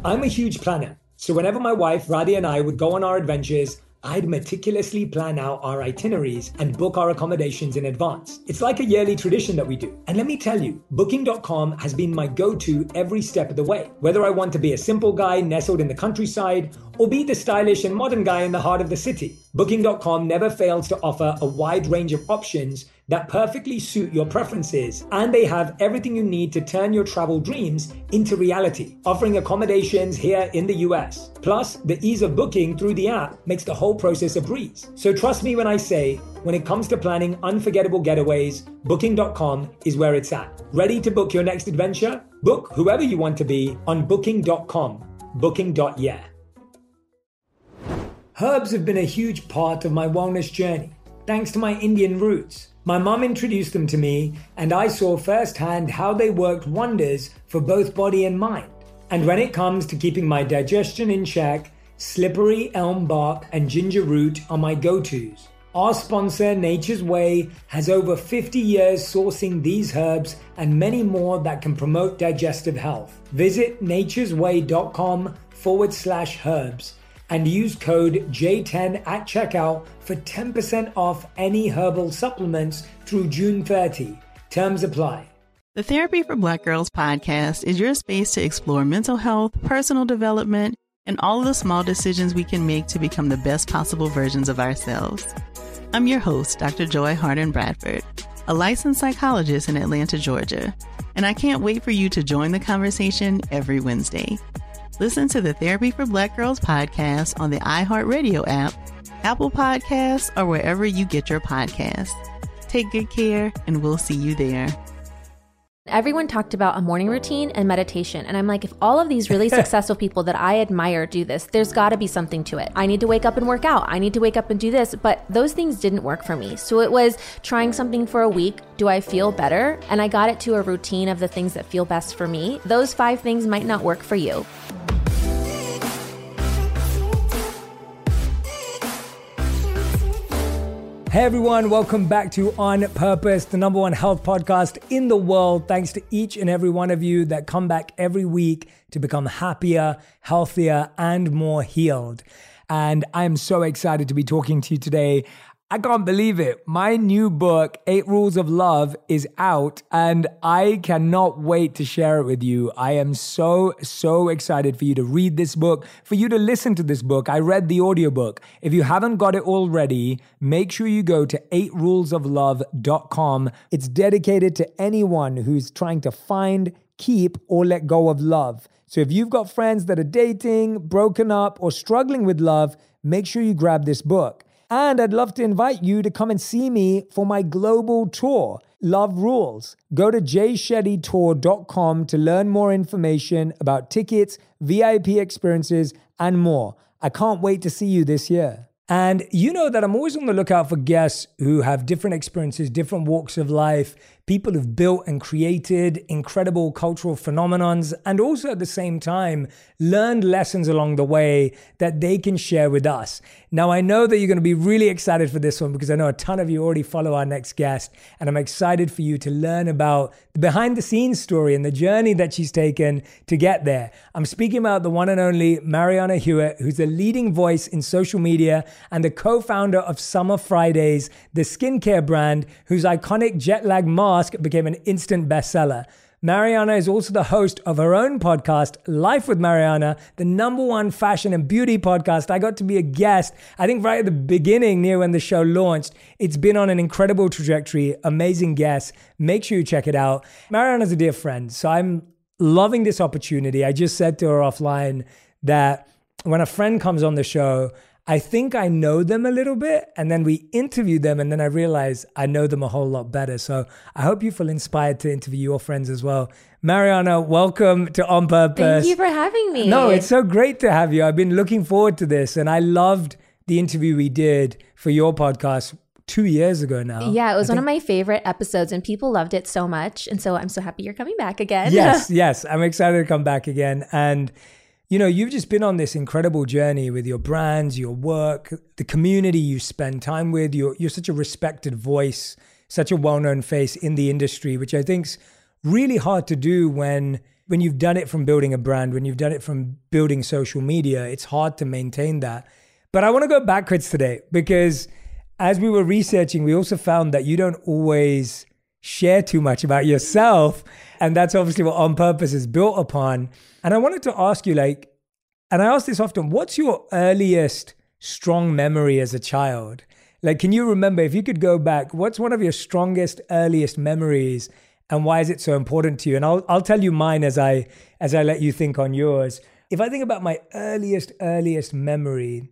I'm a huge planner. So whenever my wife, Radhi, and I would go on our adventures, I'd meticulously plan out our itineraries and book our accommodations in advance. It's like a yearly tradition that we do. And let me tell you, Booking.com has been my go-to every step of the way. Whether I want to be a simple guy nestled in the countryside or be the stylish and modern guy in the heart of the city, Booking.com never fails to offer a wide range of options that perfectly suit your preferences, and they have everything you need to turn your travel dreams into reality, offering accommodations here in the US. Plus, the ease of booking through the app makes the whole process a breeze. So trust me when I say, when it comes to planning unforgettable getaways, Booking.com is where it's at. Ready to book your next adventure? Book whoever you want to be on Booking.com. Booking.yeah. Herbs have been a huge part of my wellness journey, thanks to my Indian roots. My mum introduced them to me, and I saw firsthand how they worked wonders for both body and mind. And when it comes to keeping my digestion in check, slippery elm bark and ginger root are my go-tos. Our sponsor, Nature's Way, has over 50 years sourcing these herbs and many more that can promote digestive health. Visit naturesway.com/herbs and use code J10 at checkout for 10% off any herbal supplements through June 30. Terms apply. The Therapy for Black Girls podcast is your space to explore mental health, personal development, and all of the small decisions we can make to become the best possible versions of ourselves. I'm your host, Dr. Joy Harden Bradford, a licensed psychologist in Atlanta, Georgia, and I can't wait for you to join the conversation every Wednesday. Listen to the Therapy for Black Girls podcast on the iHeartRadio app, Apple Podcasts, or wherever you get your podcasts. Take good care, and we'll see you there. Everyone talked about a morning routine and meditation. And I'm like, if all of these really successful people that I admire do this, there's got to be something to it. I need to wake up and work out. I need to wake up and do this. But those things didn't work for me. So it was trying something for a week. Do I feel better? And I got it to a routine of the things that feel best for me. Those 5 things might not work for you. Hey everyone, welcome back to On Purpose, the #1 health podcast in the world. Thanks to each and every one of you that come back every week to become happier, healthier, and more healed. And I'm so excited to be talking to you today. I can't believe it. My new book, 8 Rules of Love, is out and I cannot wait to share it with you. I am so excited for you to read this book, for you to listen to this book. I read the audiobook. If you haven't got it already, make sure you go to 8rulesoflove.com. It's dedicated to anyone who's trying to find, keep, or let go of love. So if you've got friends that are dating, broken up, or struggling with love, make sure you grab this book. And I'd love to invite you to come and see me for my global tour, Love Rules. Go to jshettytour.com to learn more information about tickets, VIP experiences, and more. I can't wait to see you this year. And you know that I'm always on the lookout for guests who have different experiences, different walks of life, people who've built and created incredible cultural phenomenons, and also at the same time, learned lessons along the way that they can share with us. Now, I know that you're going to be really excited for this one because I know a ton of you already follow our next guest, and I'm excited for you to learn about the behind the scenes story and the journey that she's taken to get there. I'm speaking about the one and only Mariana Hewitt, who's a leading voice in social media and the co-founder of Summer Fridays, the skincare brand whose iconic jet lag mask became an instant bestseller. Mariana is also the host of her own podcast, Life with Mariana, the #1 fashion and beauty podcast. I got to be a guest, I think right at the beginning, near when the show launched. It's been on an incredible trajectory, amazing guests. Make sure you check it out. Mariana's a dear friend, so I'm loving this opportunity. I just said to her offline that when a friend comes on the show, I think I know them a little bit, and then we interview them, and then I realize I know them a whole lot better. So I hope you feel inspired to interview your friends as well. Mariana, welcome to On Purpose. Thank you for having me. No, it's so great to have you. I've been looking forward to this, and I loved the interview we did for your podcast 2 years ago now. Yeah, it was one of my favorite episodes, and people loved it so much. And so I'm so happy you're coming back again. Yes. I'm excited to come back again. And you know, you've just been on this incredible journey with your brands, your work, the community you spend time with. You're such a respected voice, such a well-known face in the industry, which I think's really hard to do when when you've done it from building a brand, when you've done it from building social media, it's hard to maintain that. But I want to go backwards today, because as we were researching, we also found that you don't always share too much about yourself. And that's obviously what On Purpose is built upon. And I wanted to ask you, like, and I ask this often, what's your earliest strong memory as a child? Like, can you remember, if you could go back, what's one of your strongest, earliest memories, and why is it so important to you? And I'll tell you mine as I let you think on yours. If I think about my earliest memory,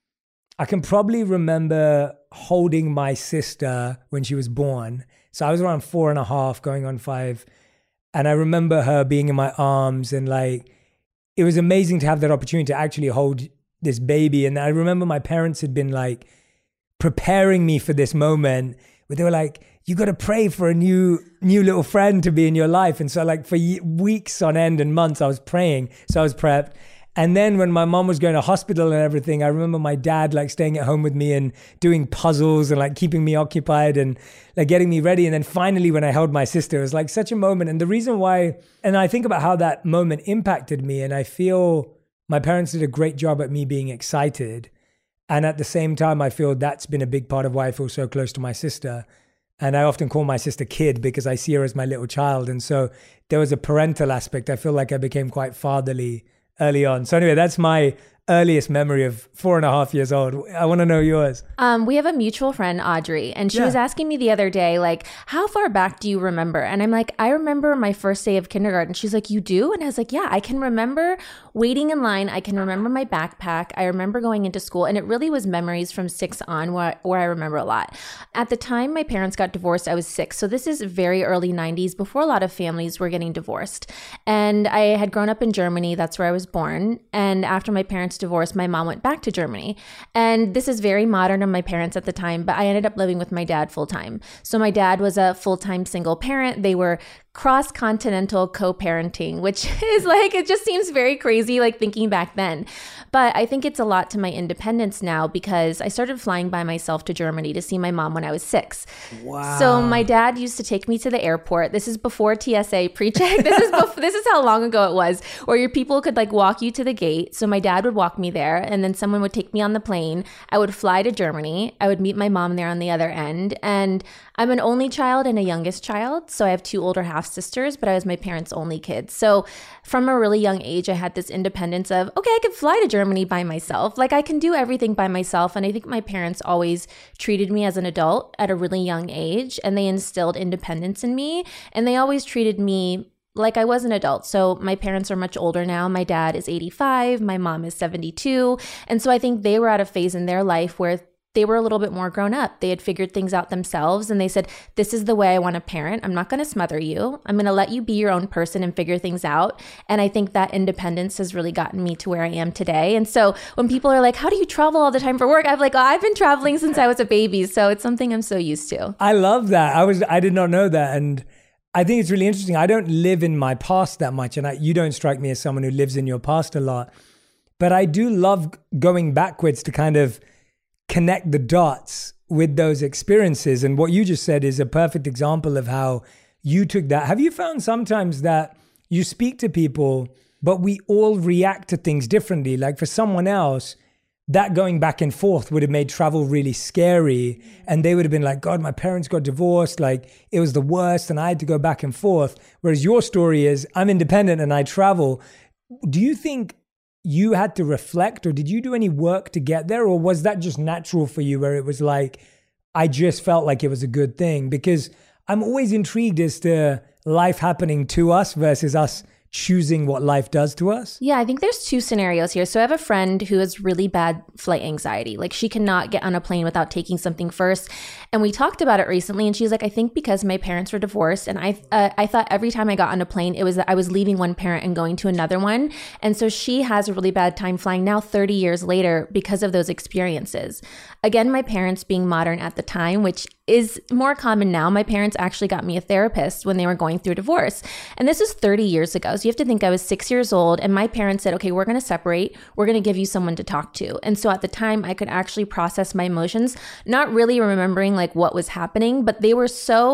I can probably remember holding my sister when she was born. So I was around 4.5, going on 5. And I remember her being in my arms, and like, it was amazing to have that opportunity to actually hold this baby. And I remember my parents had been like preparing me for this moment, where they were like, you got to pray for a new little friend to be in your life. And so like for weeks on end and months, I was praying. So I was prepped. And then when my mom was going to hospital and everything, I remember my dad like staying at home with me and doing puzzles and like keeping me occupied and like getting me ready. And then finally, when I held my sister, it was like such a moment. And the reason why, and I think about how that moment impacted me, and I feel my parents did a great job at me being excited. And at the same time, I feel that's been a big part of why I feel so close to my sister. And I often call my sister Kid, because I see her as my little child. And so there was a parental aspect. I feel like I became quite fatherly early on. So anyway, that's my earliest memory of 4.5 years old. I want to know yours. We have a mutual friend, Audrey, and she was asking me the other day, like, how far back do you remember? And I'm like, I remember my first day of kindergarten. She's like, you do? And I was like, yeah, I can remember waiting in line. I can remember my backpack. I remember going into school. And it really was memories from 6 on where I remember a lot. At the time my parents got divorced, I was 6. So this is very early 90s, before a lot of families were getting divorced. And I had grown up in Germany. That's where I was born. And after my parents divorced, my mom went back to Germany. And this is very modern of my parents at the time, but I ended up living with my dad full time. So my dad was a full-time single parent. They were cross-continental co-parenting, which is like, it just seems very crazy, like thinking back then. But I think it's a lot to my independence now, because I started flying by myself to Germany to see my mom when I was 6. Wow. So my dad used to take me to the airport. This is before TSA pre-check. This is how long ago it was, where your people could like walk you to the gate. So my dad would walk me there, and then someone would take me on the plane. I would fly to Germany. I would meet my mom there on the other end. And I'm an only child and a youngest child. So I have 2 older half-sisters, but I was my parents' only kid. So from a really young age, I had this independence of, okay, I could fly to Germany by myself. Like I can do everything by myself. And I think my parents always treated me as an adult at a really young age, and they instilled independence in me. And they always treated me like I was an adult. So my parents are much older now. My dad is 85. My mom is 72. And so I think they were at a phase in their life where they were a little bit more grown up. They had figured things out themselves, and they said, this is the way I want to parent. I'm not going to smother you. I'm going to let you be your own person and figure things out. And I think that independence has really gotten me to where I am today. And so when people are like, how do you travel all the time for work? I'm like, oh, I've been traveling since I was a baby. So it's something I'm so used to. I love that. I did not know that. And I think it's really interesting. I don't live in my past that much. And you don't strike me as someone who lives in your past a lot. But I do love going backwards to kind of connect the dots with those experiences. And what you just said is a perfect example of how you took that. Have you found sometimes that you speak to people, but we all react to things differently? Like for someone else, that going back and forth would have made travel really scary. And they would have been like, God, my parents got divorced. Like it was the worst. And I had to go back and forth. Whereas your story is, I'm independent and I travel. Do you think you had to reflect, or did you do any work to get there? Or was that just natural for you, where it was like, I just felt like it was a good thing? Because I'm always intrigued as to life happening to us versus us choosing what life does to us? Yeah, I think there's 2 scenarios here. So I have a friend who has really bad flight anxiety. Like she cannot get on a plane without taking something first. And we talked about it recently, and she's like, I think because my parents were divorced, and I thought every time I got on a plane, it was that I was leaving one parent and going to another one. And so she has a really bad time flying now 30 years later because of those experiences. Again, my parents being modern at the time, which is more common now. My parents actually got me a therapist when they were going through divorce. And this is 30 years ago. So you have to think I was 6 years old, and my parents said, okay, we're going to separate. We're going to give you someone to talk to. And so at the time I could actually process my emotions, not really remembering like what was happening, but they were so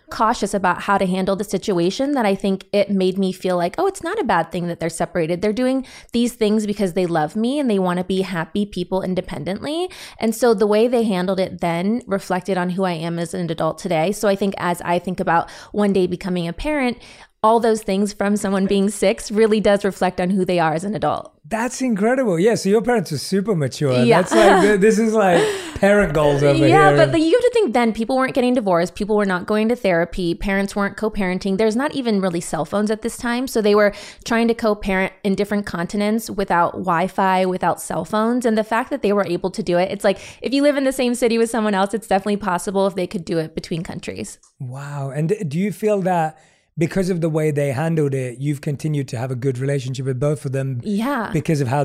cautious about how to handle the situation that I think it made me feel like, oh, it's not a bad thing that they're separated. They're doing these things because they love me and they want to be happy people independently. And so the way they handled it then reflected on who I am as an adult today. So I think as I think about one day becoming a parent, all those things from someone being 6 really does reflect on who they are as an adult. That's incredible. Yeah, so your parents are super mature. Yeah. That's like, this is like parent goals over here. Yeah, but you have to think then people weren't getting divorced. People were not going to therapy. Parents weren't co-parenting. There's not even really cell phones at this time. So they were trying to co-parent in different continents without Wi-Fi, without cell phones. And the fact that they were able to do it, it's like if you live in the same city with someone else, it's definitely possible if they could do it between countries. Wow. And do you feel that because of the way they handled it, you've continued to have a good relationship with both of them? Yeah. Because of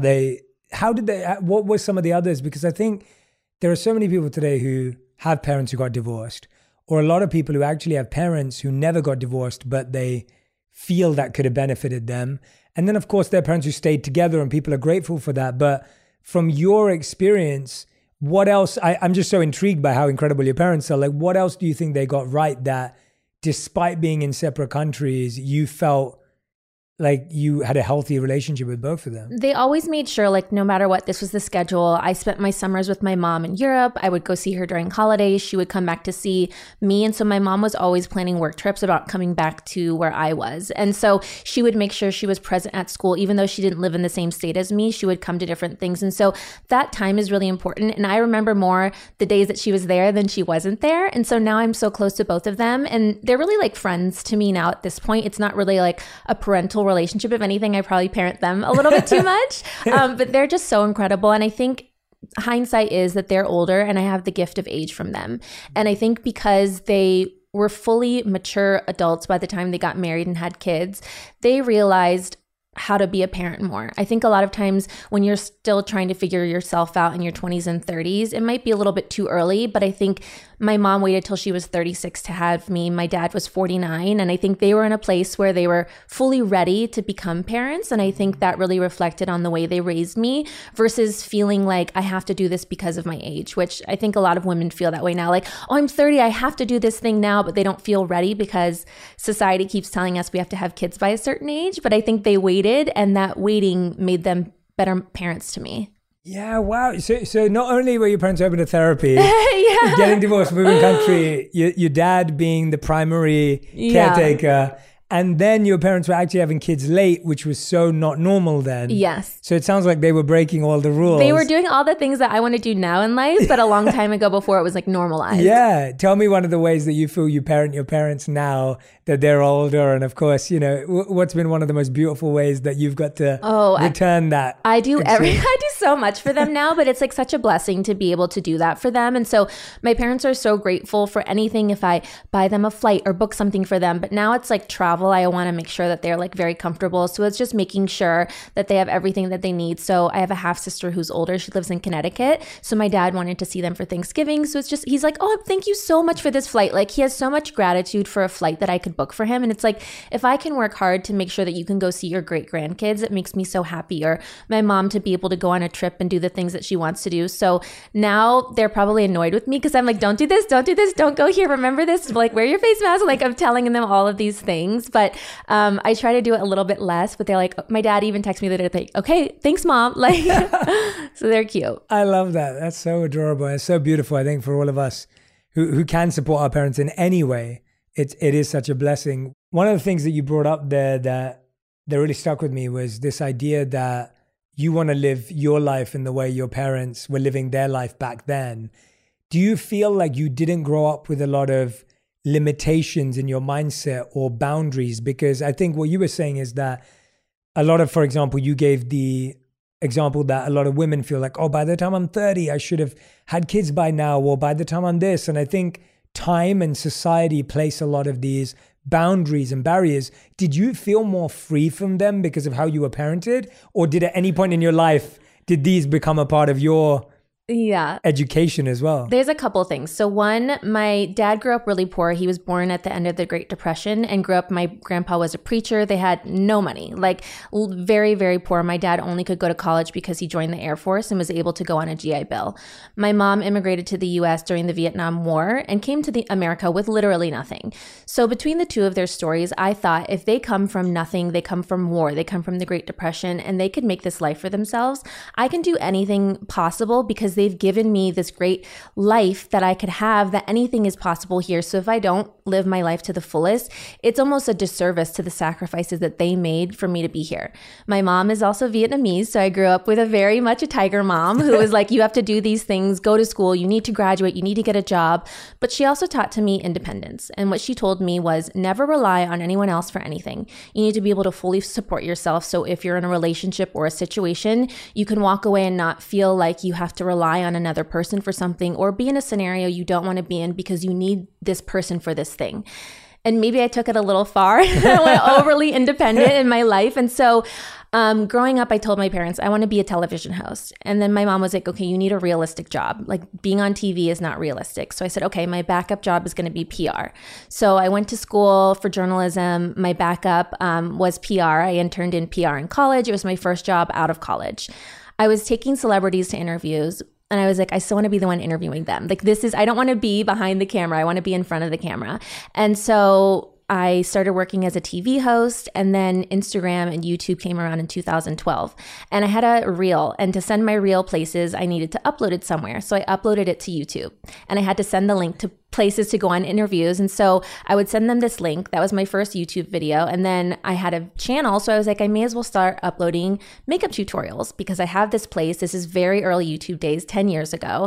what were some of the others? Because I think there are so many people today who have parents who got divorced, or a lot of people who actually have parents who never got divorced, but they feel that could have benefited them. And then of course, there are parents who stayed together and people are grateful for that. But from your experience, what else? I'm just so intrigued by how incredible your parents are. Like, what else do you think they got right that despite being in separate countries, you felt like you had a healthy relationship with both of them? They always made sure, like, no matter what, this was the schedule. I spent my summers with my mom in Europe. I would go see her during holidays. She would come back to see me. And so my mom was always planning work trips about coming back to where I was. And so she would make sure she was present at school. Even though she didn't live in the same state as me, she would come to different things. And so that time is really important. And I remember more the days that she was there than she wasn't there. And so now I'm so close to both of them. And they're really like friends to me now at this point. It's not really like a parental relationship. If anything, I probably parent them a little bit too much, but they're just so incredible. And I think hindsight is that they're older and I have the gift of age from them. And I think because they were fully mature adults by the time they got married and had kids, they realized how to be a parent more. I think a lot of times when you're still trying to figure yourself out in your 20s and 30s, it might be a little bit too early, but I think my mom waited till she was 36 to have me. My dad was 49, and I think they were in a place where they were fully ready to become parents, and I think that really reflected on the way they raised me versus feeling like I have to do this because of my age, which I think a lot of women feel that way now. Like, oh, I'm 30, I have to do this thing now, but they don't feel ready because society keeps telling us we have to have kids by a certain age, but I think they waited, and that waiting made them better parents to me. Yeah, wow. So not only were your parents open to therapy, getting divorced, moving country, your dad being the primary caretaker, and then your parents were actually having kids late, which was so not normal then. Yes. So it sounds like they were breaking all the rules. They were doing all the things that I want to do now in life, but a long time ago before it was like normalized. Yeah. Tell me one of the ways that you feel you parent your parents now that they're older. And of course, you know, what's been one of the most beautiful ways that you've got to return that? I do so much for them now, but it's like such a blessing to be able to do that for them. And so my parents are so grateful for anything if I buy them a flight or book something for them. But now it's like travel. I want to make sure that they're like very comfortable. So it's just making sure that they have everything that they need. So I have a half sister who's older. She lives in Connecticut. So my dad wanted to see them for Thanksgiving. So it's just, he's like, oh, thank you so much for this flight. Like, he has so much gratitude for a flight that I could book for him. And it's like, if I can work hard to make sure that you can go see your great grandkids, it makes me so happy. Or my mom to be able to go on a trip and do the things that she wants to do. So now they're probably annoyed with me because I'm like, don't do this, don't go here, remember this, like, wear your face mask. Like, I'm telling them all of these things, but I try to do it a little bit less. But they're like, my dad even texted me the other day, okay, thanks, mom. Like, so they're cute. I love that. That's so adorable. It's so beautiful. I think for all of us who can support our parents in any way, it is such a blessing. One of the things that you brought up there that really stuck with me was this idea that you want to live your life in the way your parents were living their life back then. Do you feel like you didn't grow up with a lot of limitations in your mindset or boundaries? Because I think what you were saying is that a lot of, for example, you gave the example that a lot of women feel like, oh, by the time I'm 30, I should have had kids by now, or by the time I'm this. And I think time and society place a lot of these boundaries and barriers. Did you feel more free from them because of how you were parented? Or did at any point in your life, did these become a part of your Yeah. education as well. There's a couple things. So one, my dad grew up really poor. He was born at the end of the Great Depression and grew up, my grandpa was a preacher. They had no money, like very, very poor. My dad only could go to college because he joined the Air Force and was able to go on a GI Bill. My mom immigrated to the US during the Vietnam War and came to America with literally nothing. So between the two of their stories, I thought if they come from nothing, they come from war, they come from the Great Depression, and they could make this life for themselves, I can do anything possible because they've given me this great life that I could have, that anything is possible here. So if I don't live my life to the fullest, it's almost a disservice to the sacrifices that they made for me to be here. My mom is also Vietnamese, so I grew up with a very much a tiger mom who was like, you have to do these things, go to school, you need to graduate, you need to get a job. But she also taught to me independence. And what she told me was never rely on anyone else for anything. You need to be able to fully support yourself. So if you're in a relationship or a situation, you can walk away and not feel like you have to rely on another person for something or be in a scenario you don't want to be in because you need this person for this thing. And maybe I took it a little far. I went overly independent in my life. And so growing up, I told my parents, I want to be a television host. And then my mom was like, okay, you need a realistic job. Like being on TV is not realistic. So I said, okay, my backup job is going to be PR. So I went to school for journalism. My backup was PR. I interned in PR in college. It was my first job out of college. I was taking celebrities to interviews. And I was like, I still want to be the one interviewing them. Like I don't want to be behind the camera. I want to be in front of the camera. And so I started working as a TV host, and then Instagram and YouTube came around in 2012. And I had a reel, and to send my reel places, I needed to upload it somewhere. So I uploaded it to YouTube, and I had to send the link to places to go on interviews. And so I would send them this link. That was my first YouTube video. And then I had a channel. So I was like, I may as well start uploading makeup tutorials because I have this place. This is very early YouTube days, 10 years ago.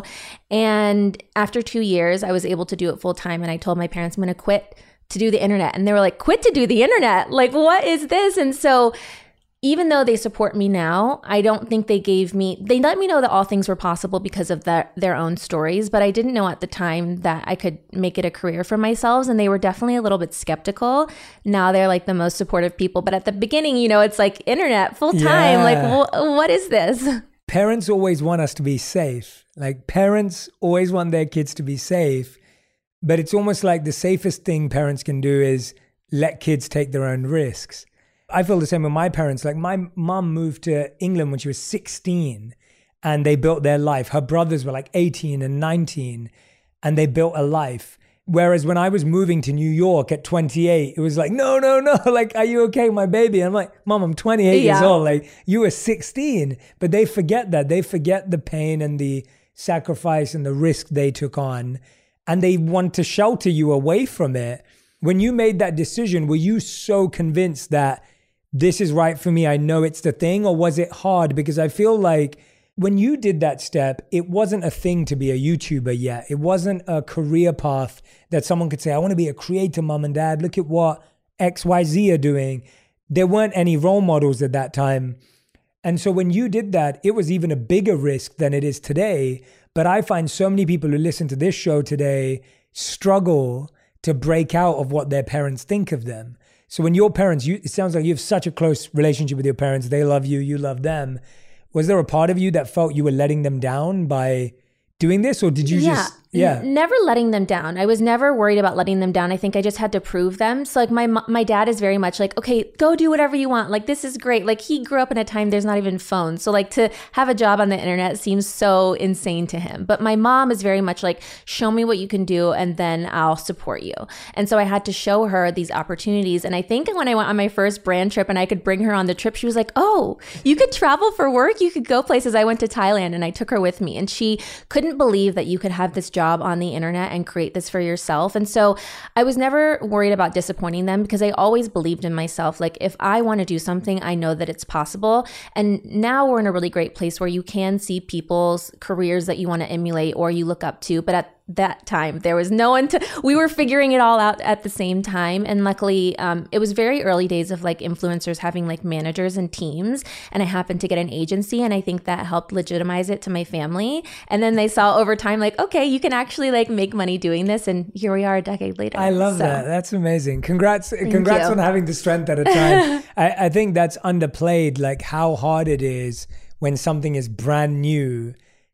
And after 2 years, I was able to do it full time. And I told my parents, I'm going to quit to do the internet. And they were like, quit to do the internet? Like, what is this? And so even though they support me now, I don't think they let me know that all things were possible because of their own stories, but I didn't know at the time that I could make it a career for myself. And they were definitely a little bit skeptical. Now they're like the most supportive people. But at the beginning, it's like internet full time. Yeah. Like, what is this? Parents always want us to be safe. Like parents always want their kids to be safe. But it's almost like the safest thing parents can do is let kids take their own risks. I feel the same with my parents. Like my mom moved to England when she was 16 and they built their life. Her brothers were like 18 and 19 and they built a life. Whereas when I was moving to New York at 28, it was like, no. Like, are you okay, my baby? And I'm like, Mom, I'm 28 years old. Like you were 16. But they forget that. They forget the pain and the sacrifice and the risk they took on. And they want to shelter you away from it. When you made that decision, were you so convinced that this is right for me, I know it's the thing, or was it hard? Because I feel like when you did that step, it wasn't a thing to be a YouTuber yet. It wasn't a career path that someone could say, I want to be a creator, mom and dad. Look at what XYZ are doing. There weren't any role models at that time. And so when you did that, it was even a bigger risk than it is today. But I find so many people who listen to this show today struggle to break out of what their parents think of them. So when your parents, it sounds like you have such a close relationship with your parents. They love you, you love them. Was there a part of you that felt you were letting them down by doing this, or did you just... Yeah. Never letting them down. I was never worried about letting them down. I think I just had to prove them. So like my dad is very much like, okay, go do whatever you want. Like, this is great. Like he grew up in a time there's not even phones. So like to have a job on the internet seems so insane to him. But my mom is very much like, show me what you can do and then I'll support you. And so I had to show her these opportunities. And I think when I went on my first brand trip and I could bring her on the trip, she was like, oh, you could travel for work. You could go places. I went to Thailand and I took her with me, and she couldn't believe that you could have this job on the internet and create this for yourself. And so I was never worried about disappointing them because I always believed in myself. Like if I want to do something, I know that it's possible. And now we're in a really great place where you can see people's careers that you want to emulate or you look up to. But at that time, there was no one we were figuring it all out at the same time. And luckily, it was very early days of like influencers having like managers and teams. And I happened to get an agency, and I think that helped legitimize it to my family. And then they saw over time, like, okay, you can actually like make money doing this. And here we are a decade later. I love that. That's amazing. Congrats on having the strength at a time. I think that's underplayed, like how hard it is when something is brand new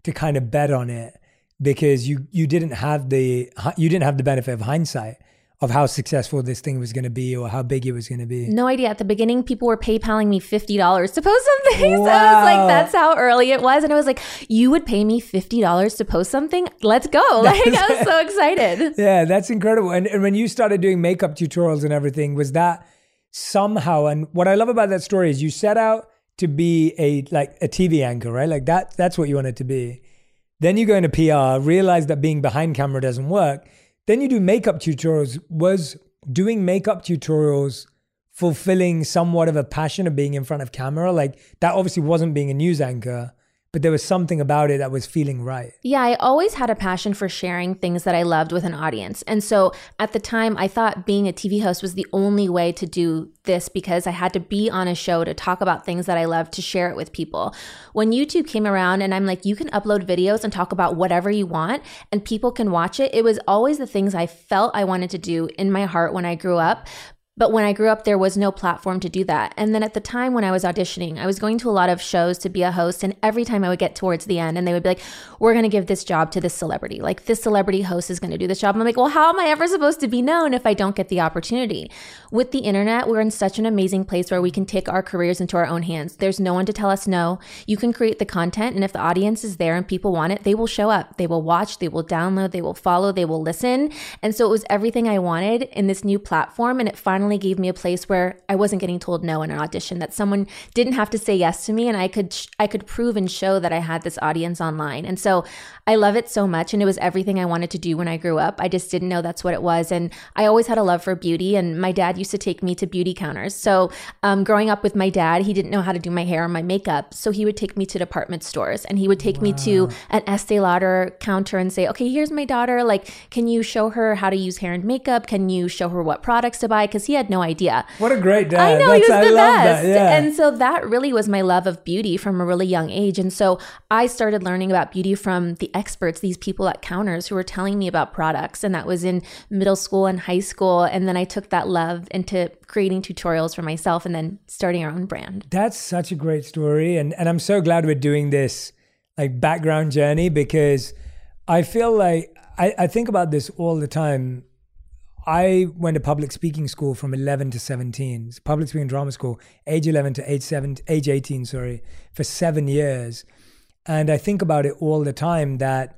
to kind of bet on it because you didn't have the benefit of hindsight of how successful this thing was going to be or how big it was going to be? No idea. At the beginning, people were PayPaling me $50 to post something. Wow. So I was like, that's how early it was. And I was like, you would pay me $50 to post something? Let's go. Like, I was so excited. Yeah, that's incredible. And when you started doing makeup tutorials and everything, was that somehow, and what I love about that story is you set out to be a TV anchor, right? Like that's what you wanted to be. Then you go into PR, realize that being behind camera doesn't work. Then you do makeup tutorials. Was doing makeup tutorials fulfilling somewhat of a passion of being in front of camera? Like that obviously wasn't being a news anchor, but there was something about it that was feeling right. Yeah, I always had a passion for sharing things that I loved with an audience. And so at the time, I thought being a TV host was the only way to do this because I had to be on a show to talk about things that I loved, to share it with people. When YouTube came around and I'm like, you can upload videos and talk about whatever you want and people can watch it, it was always the things I felt I wanted to do in my heart when I grew up. But when I grew up, there was no platform to do that. And then at the time when I was auditioning, I was going to a lot of shows to be a host. And every time I would get towards the end and they would be like, we're going to give this job to this celebrity. Like this celebrity host is going to do this job. And I'm like, well, how am I ever supposed to be known if I don't get the opportunity? With the internet, we're in such an amazing place where we can take our careers into our own hands. There's no one to tell us no. You can create the content. And if the audience is there and people want it, they will show up. They will watch, they will download, they will follow, they will listen. And so it was everything I wanted in this new platform. And it finally gave me a place where I wasn't getting told no in an audition, that someone didn't have to say yes to me, and I could prove and show that I had this audience online. And so I love it so much, and it was everything I wanted to do when I grew up. I just didn't know that's what it was. And I always had a love for beauty, and my dad used to take me to beauty counters. So growing up with my dad, he didn't know how to do my hair or my makeup. So he would take me to department stores, and he would take me to an Estee Lauder counter and say, okay, here's my daughter. Like, can you show her how to use hair and makeup? Can you show her what products to buy? Because he had no idea. What a great dad. I know, he was the best. That, yeah. And so that really was my love of beauty from a really young age. And so I started learning about beauty from the experts, these people at counters who were telling me about products. And that was in middle school and high school. And then I took that love into creating tutorials for myself and then starting our own brand. That's such a great story. And I'm so glad we're doing this like background journey, because I feel like I think about this all the time. I went to public speaking school from 11 to 17, it's public speaking drama school, age 11 to age 18, for 7 years. And I think about it all the time that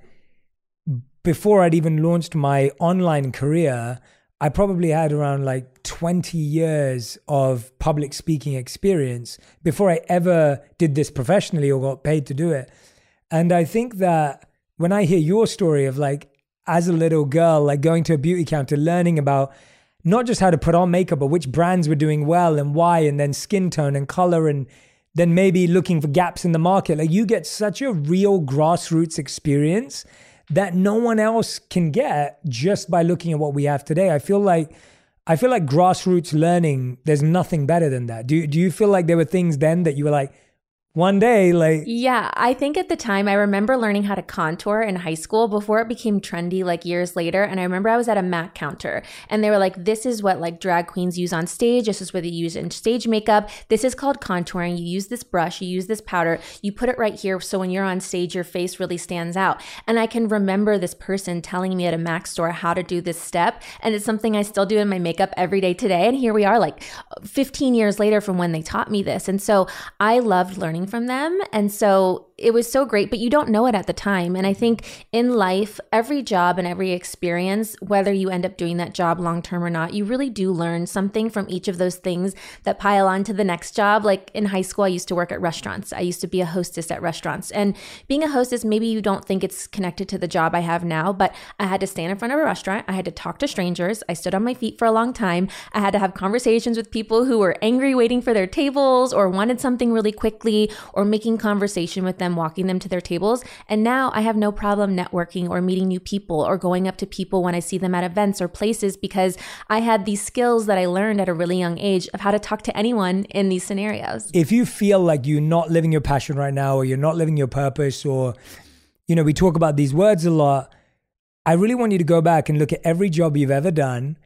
before I'd even launched my online career, I probably had around like 20 years of public speaking experience before I ever did this professionally or got paid to do it. And I think that when I hear your story of like, as a little girl, like going to a beauty counter, learning about not just how to put on makeup, but which brands were doing well and why, and then skin tone and color, and then maybe looking for gaps in the market. Like you get such a real grassroots experience that no one else can get just by looking at what we have today. I feel like grassroots learning, there's nothing better than that. Do you feel like there were things then that you were like, one day, like... Yeah, I think at the time, I remember learning how to contour in high school before it became trendy like years later. And I remember I was at a MAC counter and they were like, this is what like drag queens use on stage. This is what they use in stage makeup. This is called contouring. You use this brush, you use this powder, you put it right here. So when you're on stage, your face really stands out. And I can remember this person telling me at a MAC store how to do this step. And it's something I still do in my makeup every day today. And here we are like 15 years later from when they taught me this. And so I loved learning from them. And so it was so great, but you don't know it at the time. And I think in life, every job and every experience, whether you end up doing that job long-term or not, you really do learn something from each of those things that pile on to the next job. Like in high school, I used to work at restaurants. I used to be a hostess at restaurants. And being a hostess, maybe you don't think it's connected to the job I have now, but I had to stand in front of a restaurant. I had to talk to strangers. I stood on my feet for a long time. I had to have conversations with people who were angry waiting for their tables or wanted something really quickly, or making conversation with them, walking them to their tables. And now I have no problem networking or meeting new people or going up to people when I see them at events or places, because I had these skills that I learned at a really young age of how to talk to anyone in these scenarios. If you feel like you're not living your passion right now, or you're not living your purpose, or, you know, we talk about these words a lot, I really want you to go back and look at every job you've ever done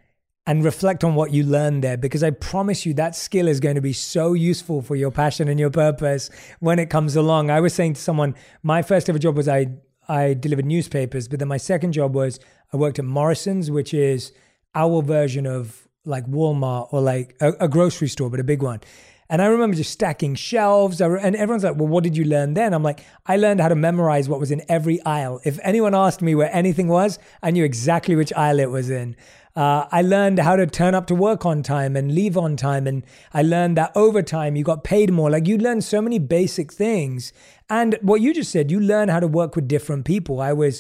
and reflect on what you learned there, because I promise you that skill is going to be so useful for your passion and your purpose when it comes along. I was saying to someone, my first ever job was I delivered newspapers, but then my second job was I worked at Morrison's, which is our version of like Walmart or like a grocery store, but a big one. And I remember just stacking shelves, and everyone's like, well, what did you learn then? I'm like, I learned how to memorize what was in every aisle. If anyone asked me where anything was, I knew exactly which aisle it was in. I learned how to turn up to work on time and leave on time. And I learned that overtime, you got paid more. Like you learn so many basic things. And what you just said, you learn how to work with different people. I was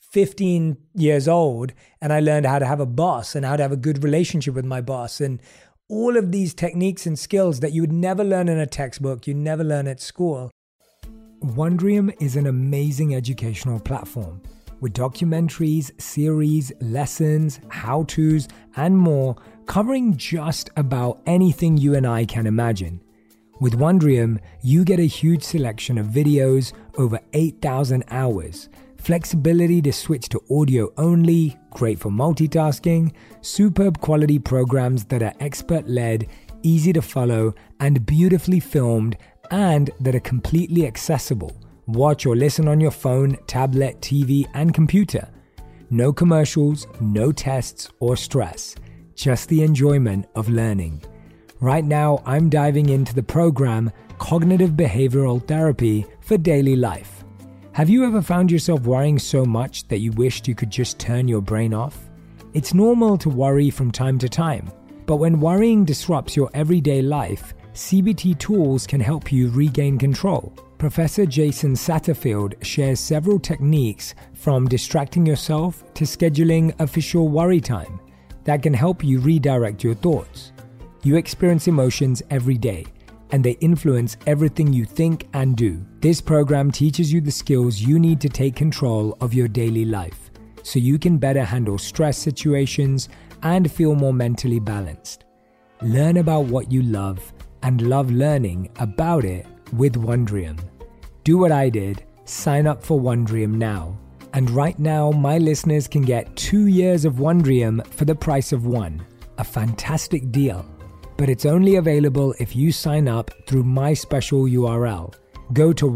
15 years old and I learned how to have a boss and how to have a good relationship with my boss. And all of these techniques and skills that you would never learn in a textbook, you never learn at school. Wondrium is an amazing educational platform with documentaries, series, lessons, how-tos, and more covering just about anything you and I can imagine. With Wondrium, you get a huge selection of videos, over 8,000 hours, flexibility to switch to audio only, great for multitasking, superb quality programs that are expert-led, easy to follow, and beautifully filmed, and that are completely accessible. Watch or listen on your phone, tablet, TV, and computer. No commercials, no tests or stress, just the enjoyment of learning. Right now, I'm diving into the program Cognitive Behavioral Therapy for Daily Life. Have you ever found yourself worrying so much that you wished you could just turn your brain off? It's normal to worry from time to time, but when worrying disrupts your everyday life, CBT tools can help you regain control. Professor Jason Satterfield shares several techniques from distracting yourself to scheduling official worry time that can help you redirect your thoughts. You experience emotions every day, and they influence everything you think and do. This program teaches you the skills you need to take control of your daily life, so you can better handle stress situations and feel more mentally balanced. Learn about what you love and love learning about it with Wondrium. Do what I did, sign up for Wondrium now. And right now, my listeners can get 2 years of Wondrium for the price of one. A fantastic deal. But it's only available if you sign up through my special URL. Go to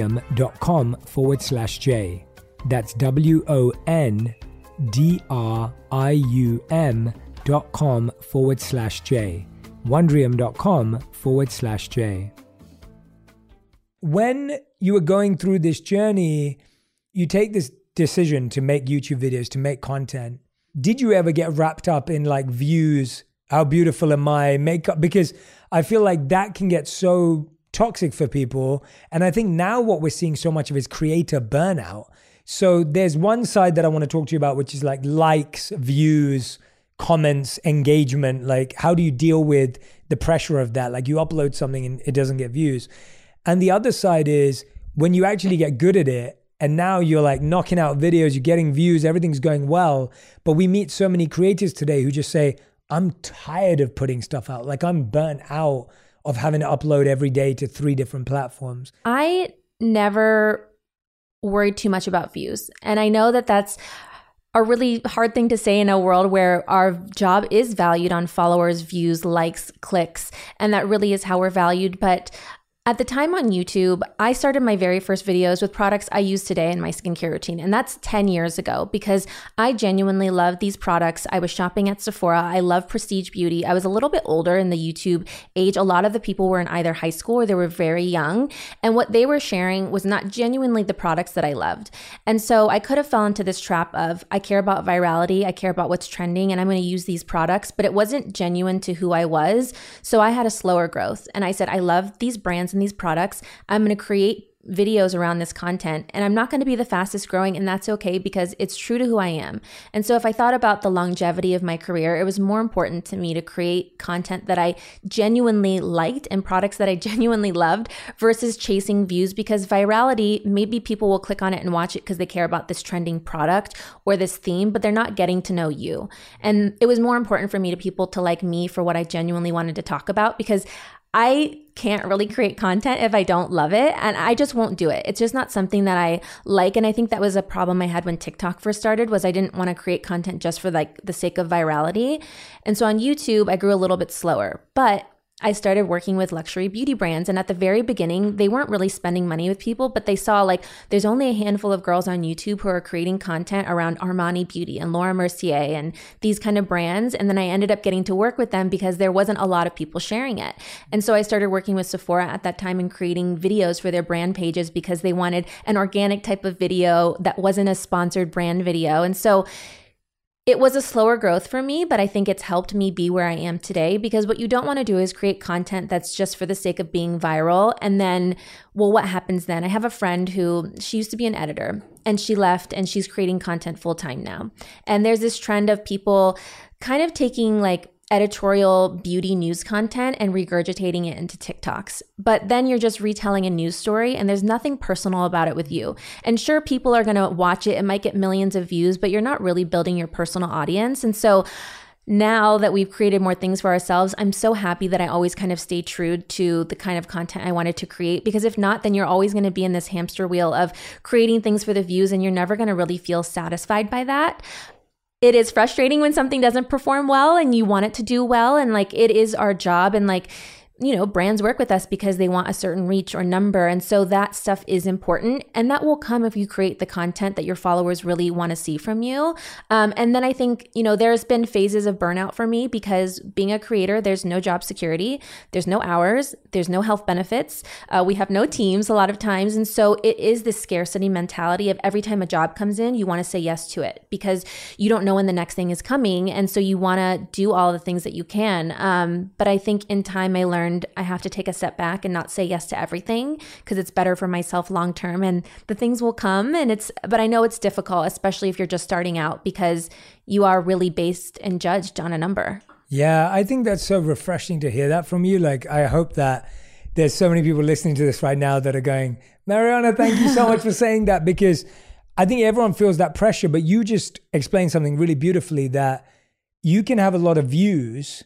wondrium.com/J. That's wondrium.com/J. wondrium.com/J. When you were going through this journey, you take this decision to make YouTube videos, to make content. Did you ever get wrapped up in like views? How beautiful am I? Makeup? Because I feel like that can get so toxic for people. And I think now what we're seeing so much of is creator burnout. So there's one side that I want to talk to you about, which is like likes, views, comments, engagement. Like, how do you deal with the pressure of that? Like you upload something and it doesn't get views. And the other side is when you actually get good at it and now you're like knocking out videos, you're getting views, everything's going well. But we meet so many creators today who just say, I'm tired of putting stuff out. Like I'm burnt out of having to upload every day to 3 different platforms. I never worried too much about views. And I know that that's a really hard thing to say in a world where our job is valued on followers, views, likes, clicks, and that really is how we're valued. But at the time on YouTube, I started my very first videos with products I use today in my skincare routine. And that's 10 years ago because I genuinely love these products. I was shopping at Sephora. I love prestige beauty. I was a little bit older in the YouTube age. A lot of the people were in either high school or they were very young. And what they were sharing was not genuinely the products that I loved. And so I could have fallen into this trap of, I care about virality. I care about what's trending and I'm going to use these products, but it wasn't genuine to who I was. So I had a slower growth. And I said, I love these brands and these products. I'm going to create videos around this content and I'm not going to be the fastest growing, and that's okay because it's true to who I am. And so if I thought about the longevity of my career, it was more important to me to create content that I genuinely liked and products that I genuinely loved versus chasing views, because virality, maybe people will click on it and watch it because they care about this trending product or this theme, but they're not getting to know you. And it was more important for me to people to like me for what I genuinely wanted to talk about, because I can't really create content if I don't love it, and I just won't do it. It's just not something that I like. And I think that was a problem I had when TikTok first started, was I didn't want to create content just for like the sake of virality. And so on YouTube, I grew a little bit slower, but I started working with luxury beauty brands. And at the very beginning, they weren't really spending money with people, but they saw like there's only a handful of girls on YouTube who are creating content around Armani Beauty and Laura Mercier and these kind of brands. And then I ended up getting to work with them because there wasn't a lot of people sharing it. And so I started working with Sephora at that time and creating videos for their brand pages because they wanted an organic type of video that wasn't a sponsored brand video. And so it was a slower growth for me, but I think it's helped me be where I am today, because what you don't want to do is create content that's just for the sake of being viral. And then, well, what happens then? I have a friend who, she used to be an editor and she left and she's creating content full time now. And there's this trend of people kind of taking like editorial beauty news content and regurgitating it into TikToks. But then you're just retelling a news story and there's nothing personal about it with you. And sure, people are going to watch it. It might get millions of views, but you're not really building your personal audience. And so now that we've created more things for ourselves, I'm so happy that I always kind of stay true to the kind of content I wanted to create, because if not, then you're always going to be in this hamster wheel of creating things for the views and you're never going to really feel satisfied by that. It is frustrating when something doesn't perform well and you want it to do well. And like, it is our job. And like, you know, brands work with us because they want a certain reach or number. And so that stuff is important. And that will come if you create the content that your followers really want to see from you. And then I think, you know, there's been phases of burnout for me because being a creator, there's no job security, there's no hours, there's no health benefits. We have no teams a lot of times. And so it is this scarcity mentality of every time a job comes in, you want to say yes to it because you don't know when the next thing is coming. And so you want to do all the things that you can. But I think in time I learned I have to take a step back and not say yes to everything because it's better for myself long term, and the things will come. But I know it's difficult, especially if you're just starting out, because you are really based and judged on a number. Yeah, I think that's so refreshing to hear that from you. Like, I hope that there's so many people listening to this right now that are going, Mariana, thank you so much for saying that, because I think everyone feels that pressure, but you just explained something really beautifully, that you can have a lot of views,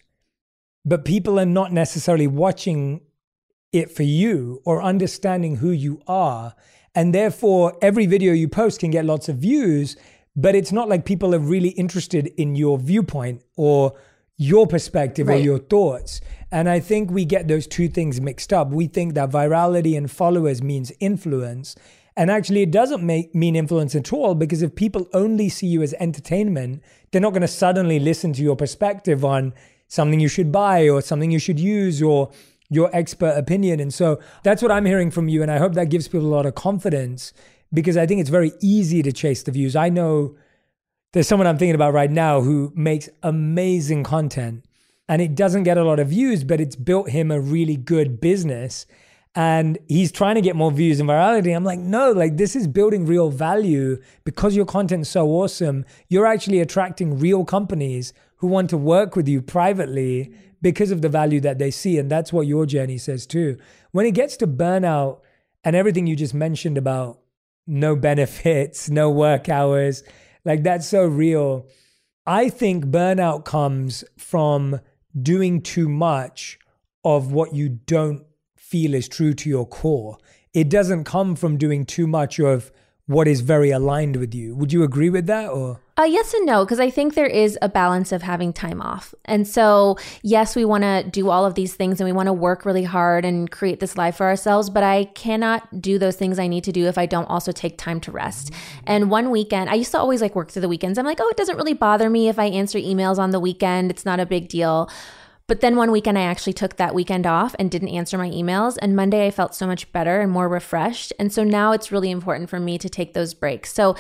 but people are not necessarily watching it for you or understanding who you are. And therefore, every video you post can get lots of views, but it's not like people are really interested in your viewpoint or your perspective or your thoughts. And I think we get those two things mixed up. We think that virality and followers means influence. And actually, it doesn't mean influence at all, because if people only see you as entertainment, they're not going to suddenly listen to your perspective on something you should buy or something you should use or your expert opinion. And so that's what I'm hearing from you. And I hope that gives people a lot of confidence, because I think it's very easy to chase the views. I know there's someone I'm thinking about right now who makes amazing content and it doesn't get a lot of views, but it's built him a really good business. And he's trying to get more views and virality. I'm like, no, like this is building real value because your content's so awesome. You're actually attracting real companies who want to work with you privately because of the value that they see. And that's what your journey says too. When it gets to burnout and everything you just mentioned about no benefits, no work hours, like that's so real. I think burnout comes from doing too much of what you don't feel is true to your core. It doesn't come from doing too much of what is very aligned with you. Would you agree with that? Or yes and no, because I think there is a balance of having time off. And so, yes, we want to do all of these things and we want to work really hard and create this life for ourselves, but I cannot do those things I need to do if I don't also take time to rest. And one weekend, I used to always like work through the weekends. I'm like, oh, it doesn't really bother me if I answer emails on the weekend. It's not a big deal. But then one weekend, I actually took that weekend off and didn't answer my emails. And Monday, I felt so much better and more refreshed. And so now it's really important for me to take those breaks. So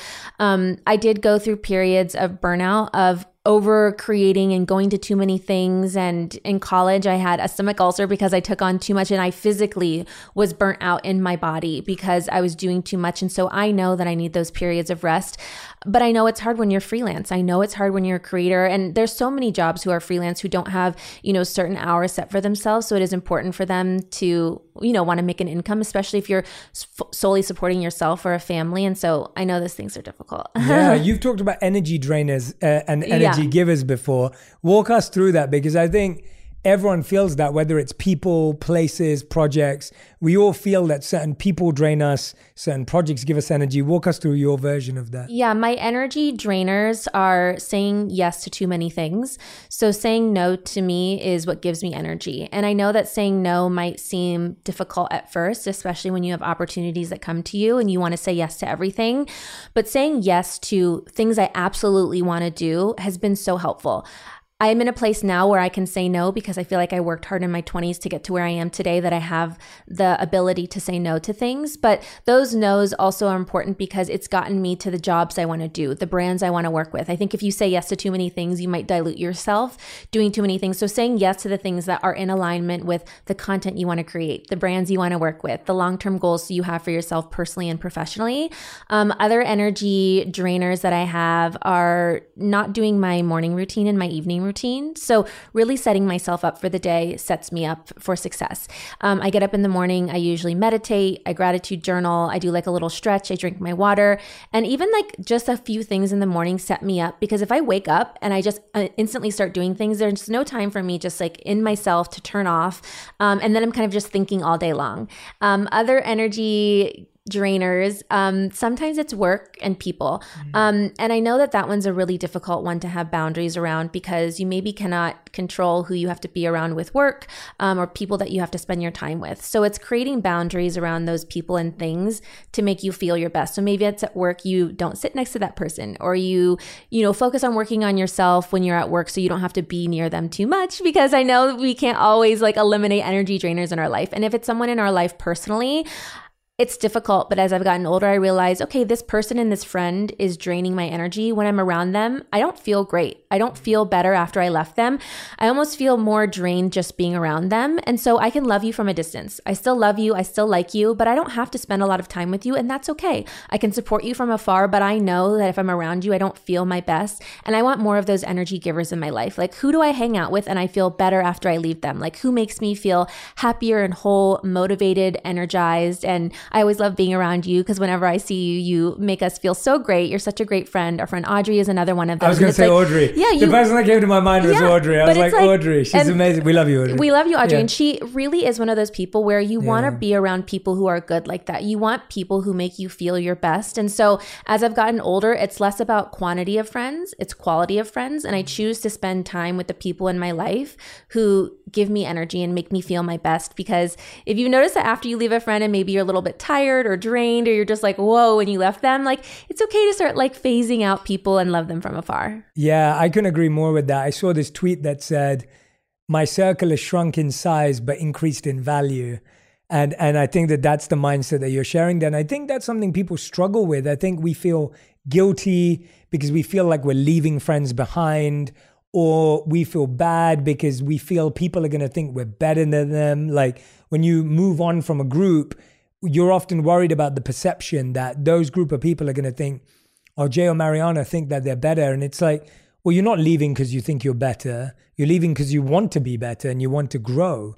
I did go through periods of burnout, of over creating and going to too many things. And in college, I had a stomach ulcer because I took on too much and I physically was burnt out in my body because I was doing too much. And so I know that I need those periods of rest. But I know it's hard when you're freelance. I know it's hard when you're a creator. And there's so many jobs who are freelance who don't have, certain hours set for themselves. So it is important for them to, want to make an income, especially if you're solely supporting yourself or a family. And so I know those things are difficult. Yeah, you've talked about energy drainers and energy givers before. Walk us through that, because I think everyone feels that, whether it's people, places, projects. We all feel that certain people drain us, certain projects give us energy. Walk us through your version of that. Yeah, my energy drainers are saying yes to too many things. So saying no to me is what gives me energy. And I know that saying no might seem difficult at first, especially when you have opportunities that come to you and you want to say yes to everything. But saying yes to things I absolutely want to do has been so helpful. I'm in a place now where I can say no because I feel like I worked hard in my 20s to get to where I am today, that I have the ability to say no to things. But those no's also are important because it's gotten me to the jobs I want to do, the brands I want to work with. I think if you say yes to too many things, you might dilute yourself doing too many things. So saying yes to the things that are in alignment with the content you want to create, the brands you want to work with, the long-term goals you have for yourself personally and professionally. Other energy drainers that I have are not doing my morning routine and my evening routine. So really setting myself up for the day sets me up for success. I get up in the morning, I usually meditate, I gratitude journal, I do like a little stretch, I drink my water, and even like just a few things in the morning set me up, because if I wake up and I just instantly start doing things, there's no time for me just like in myself to turn off. And then I'm kind of just thinking all day long. Other energy drainers, sometimes it's work and people. And I know that one's a really difficult one to have boundaries around, because you maybe cannot control who you have to be around with work, or people that you have to spend your time with. So it's creating boundaries around those people and things to make you feel your best. So maybe it's at work, you don't sit next to that person, or you focus on working on yourself when you're at work so you don't have to be near them too much, because I know we can't always like eliminate energy drainers in our life. And if it's someone in our life personally, it's difficult, but as I've gotten older, I realize, okay, this person and this friend is draining my energy. When I'm around them, I don't feel great. I don't feel better after I left them. I almost feel more drained just being around them. And so I can love you from a distance. I still love you. I still like you, but I don't have to spend a lot of time with you, and that's okay. I can support you from afar, but I know that if I'm around you, I don't feel my best. And I want more of those energy givers in my life. Like, who do I hang out with and I feel better after I leave them? Like, who makes me feel happier and whole, motivated, energized? And I always love being around you, because whenever I see you, you make us feel so great. You're such a great friend. Our friend Audrey is another one of them. I was going to say like, Audrey. Yeah, the person that came to my mind was Audrey. I was like, Audrey, she's amazing. We love you, Audrey. We love you, Audrey. Yeah. And she really is one of those people where you want to be around people who are good like that. You want people who make you feel your best. And so as I've gotten older, it's less about quantity of friends, it's quality of friends. And I choose to spend time with the people in my life who give me energy and make me feel my best. Because if you notice that after you leave a friend and maybe you're a little bit tired or drained, or you're just like, whoa, when you left them, like, it's okay to start like phasing out people and love them from afar. Yeah, I couldn't agree more with that. I saw this tweet that said, my circle has shrunk in size, but increased in value. And I think that that's the mindset that you're sharing there. And I think that's something people struggle with. I think we feel guilty because we feel like we're leaving friends behind, or we feel bad because we feel people are going to think we're better than them. Like, when you move on from a group, you're often worried about the perception that those group of people are going to think, oh, Jay or Mariana think that they're better. And it's like, well, you're not leaving because you think you're better. You're leaving because you want to be better and you want to grow.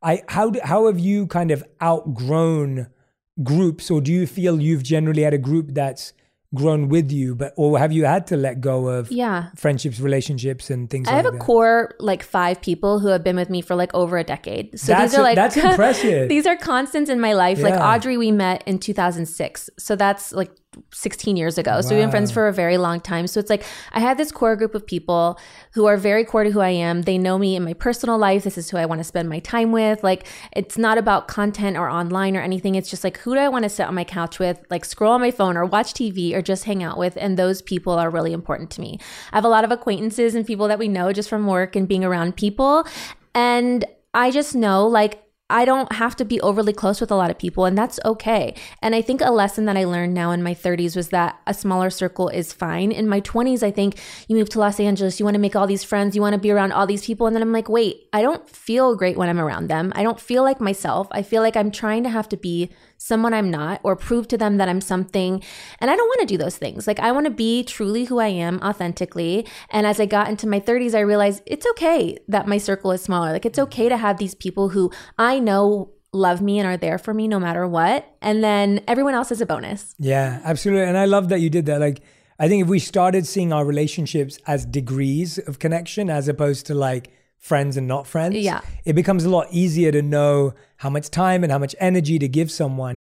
How have you kind of outgrown groups, or do you feel you've generally had a group that's grown with you, or have you had to let go of friendships, relationships, and things like that? I have a core like 5 people who have been with me for like over a decade. So that's impressive. These are constants in my life. Yeah. Like Audrey, we met in 2006. So that's like 16 years ago. So we've been friends for a very long time. So it's like, I had this core group of people who are very core to who I am. They know me in my personal life. This is who I want to spend my time with. Like, it's not about content or online or anything. It's just like, who do I want to sit on my couch with, like scroll on my phone or watch TV or just hang out with? And those people are really important to me. I have a lot of acquaintances and people that we know just from work and being around people. And I just know, like, I don't have to be overly close with a lot of people, and that's okay. And I think a lesson that I learned now in my 30s was that a smaller circle is fine. In my 20s, I think you move to Los Angeles, you want to make all these friends, you want to be around all these people. And then I'm like, wait, I don't feel great when I'm around them. I don't feel like myself. I feel like I'm trying to have to be someone I'm not, or prove to them that I'm something. And I don't want to do those things. Like, I want to be truly who I am authentically. And as I got into my 30s, I realized it's okay that my circle is smaller. Like, it's okay to have these people who I know love me and are there for me no matter what. And then everyone else is a bonus. Yeah, absolutely. And I love that you did that. Like, I think if we started seeing our relationships as degrees of connection as opposed to like friends and not friends. Yeah. It becomes a lot easier to know how much time and how much energy to give someone.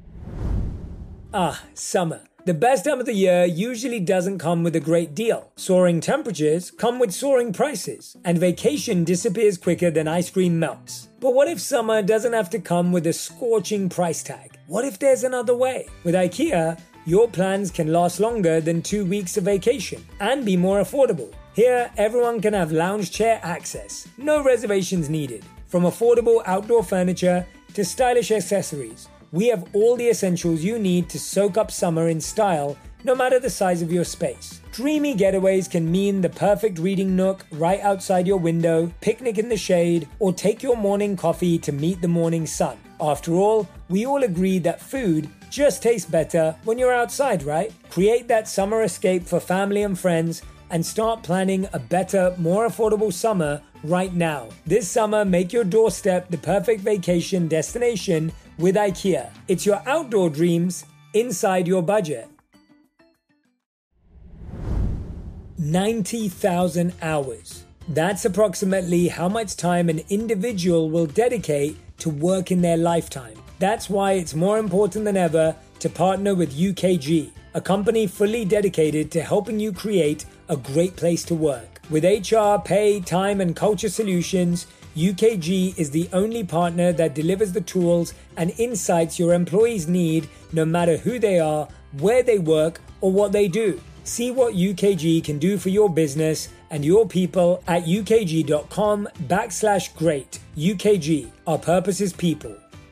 Summer. The best time of the year usually doesn't come with a great deal. Soaring temperatures come with soaring prices, and vacation disappears quicker than ice cream melts. But what if summer doesn't have to come with a scorching price tag? What if there's another way? With IKEA, your plans can last longer than 2 weeks of vacation and be more affordable. Here, everyone can have lounge chair access, no reservations needed. From affordable outdoor furniture to stylish accessories, we have all the essentials you need to soak up summer in style, no matter the size of your space. Dreamy getaways can mean the perfect reading nook right outside your window, picnic in the shade, or take your morning coffee to meet the morning sun. After all, we all agree that food just tastes better when you're outside, right? Create that summer escape for family and friends and start planning a better, more affordable summer right now. This summer, make your doorstep the perfect vacation destination with IKEA. It's your outdoor dreams inside your budget. 90,000 hours. That's approximately how much time an individual will dedicate to work in their lifetime. That's why it's more important than ever to partner with UKG, a company fully dedicated to helping you create a great place to work. With HR, pay, time, and culture solutions, UKG is the only partner that delivers the tools and insights your employees need, no matter who they are, where they work, or what they do. See what UKG can do for your business and your people at ukg.com/great. UKG, our purpose is people.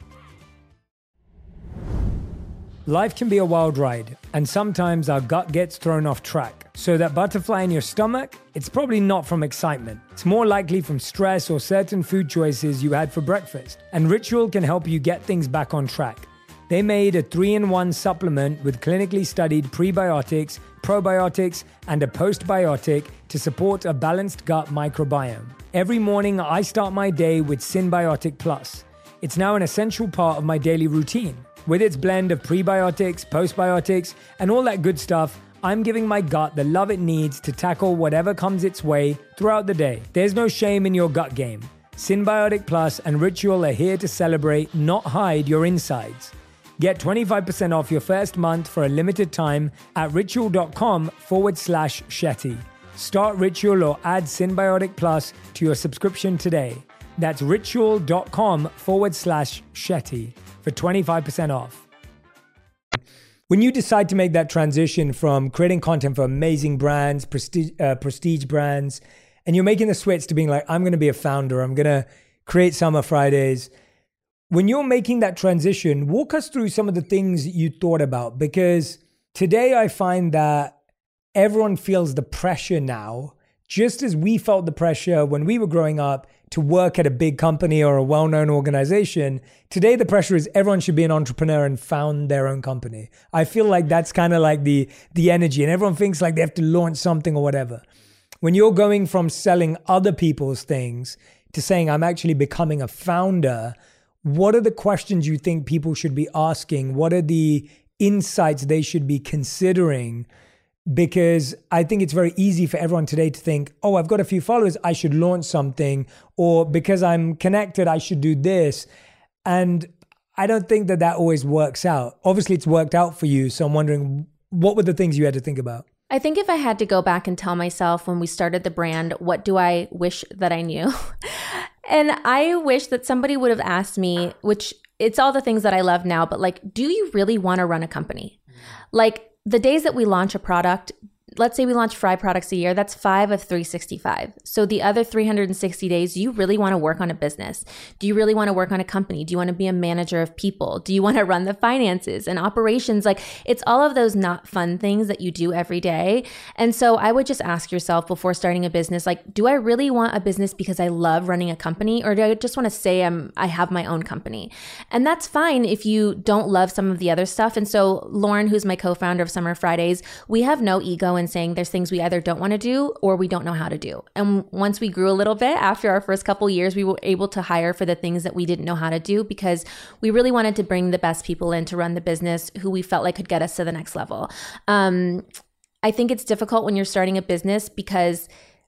Life can be a wild ride, and sometimes our gut gets thrown off track. So that butterfly in your stomach, it's probably not from excitement. It's more likely from stress or certain food choices you had for breakfast. And Ritual can help you get things back on track. They made a 3-in-1 supplement with clinically studied prebiotics, probiotics, and a postbiotic to support a balanced gut microbiome. Every morning, I start my day with Synbiotic Plus. It's now an essential part of my daily routine. With its blend of prebiotics, postbiotics, and all that good stuff, I'm giving my gut the love it needs to tackle whatever comes its way throughout the day. There's no shame in your gut game. Synbiotic Plus and Ritual are here to celebrate, not hide your insides. Get 25% off your first month for a limited time at ritual.com/Shetty. Start Ritual or add Synbiotic Plus to your subscription today. That's ritual.com/Shetty for 25% off. When you decide to make that transition from creating content for amazing brands, prestige brands, and you're making the switch to being like, I'm going to be a founder, I'm going to create Summer Fridays. When you're making that transition, walk us through some of the things you thought about, because today I find that everyone feels the pressure now, just as we felt the pressure when we were growing up to work at a big company or a well-known organization. Today, the pressure is everyone should be an entrepreneur and found their own company. I feel like that's kind of like the energy, and everyone thinks like they have to launch something or whatever. When you're going from selling other people's things to saying, I'm actually becoming a founder, what are the questions you think people should be asking? What are the insights they should be considering? Because I think it's very easy for everyone today to think, oh, I've got a few followers, I should launch something, or because I'm connected, I should do this. And I don't think that always works out. Obviously, it's worked out for you. So I'm wondering, what were the things you had to think about? I think if I had to go back and tell myself when we started the brand, what do I wish that I knew? And I wish that somebody would have asked me, which it's all the things that I love now, but like, do you really want to run a company? Like, the days that we launch a product, let's say we launch 5 products a year, that's 5 of 365. So the other 360 days, do you really want to work on a business? Do you really want to work on a company? Do you want to be a manager of people? Do you want to run the finances and operations? Like, it's all of those not fun things that you do every day. And so I would just ask yourself before starting a business, like, do I really want a business because I love running a company? Or do I just want to say I have my own company? And that's fine if you don't love some of the other stuff. And so Lauren, who's my co-founder of Summer Fridays, we have no ego in saying there's things we either don't want to do or we don't know how to do. And once we grew a little bit after our first couple years, we were able to hire for the things that we didn't know how to do because we really wanted to bring the best people in to run the business who we felt like could get us to the next level. I think it's difficult when you're starting a business because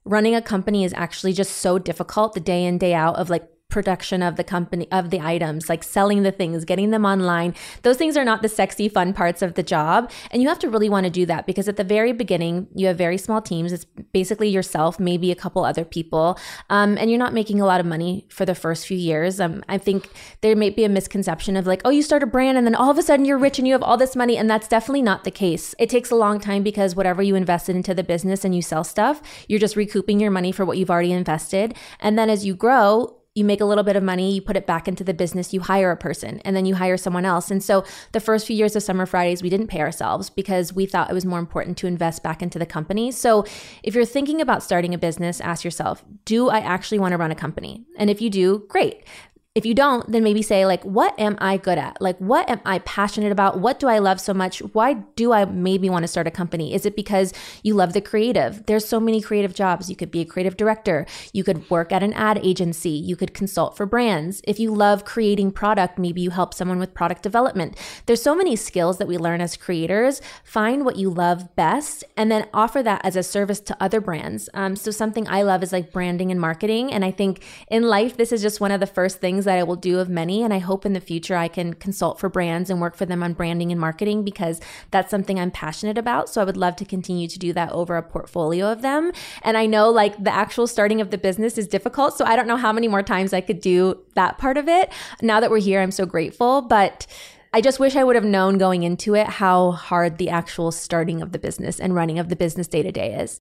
running a company is actually just so difficult, the day in, day out of like production of the company, of the items, like selling the things, getting them online. Those things are not the sexy, fun parts of the job. And you have to really want to do that because at the very beginning, you have very small teams. It's basically yourself, maybe a couple other people. And you're not making a lot of money for the first few years. I think there may be a misconception of like, oh, you start a brand and then all of a sudden you're rich and you have all this money. And that's definitely not the case. It takes a long time because whatever you invested into the business and you sell stuff, you're just recouping your money for what you've already invested. And then as you grow, you make a little bit of money, you put it back into the business, you hire a person, and then you hire someone else. And so the first few years of Summer Fridays, we didn't pay ourselves because we thought it was more important to invest back into the company. So if you're thinking about starting a business, ask yourself, do I actually want to run a company? And if you do, great. If you don't, then maybe say like, what am I good at? Like, what am I passionate about? What do I love so much? Why do I maybe want to start a company? Is it because you love the creative? There's so many creative jobs. You could be a creative director. You could work at an ad agency. You could consult for brands. If you love creating product, maybe you help someone with product development. There's so many skills that we learn as creators. Find what you love best and then offer that as a service to other brands. So something I love is like branding and marketing. And I think in life, this is just one of the first things that I will do of many. And I hope in the future I can consult for brands and work for them on branding and marketing because that's something I'm passionate about. So I would love to continue to do that over a portfolio of them. And I know like the actual starting of the business is difficult. So I don't know how many more times I could do that part of it. Now that we're here, I'm so grateful. But I just wish I would have known going into it how hard the actual starting of the business and running of the business day to day is.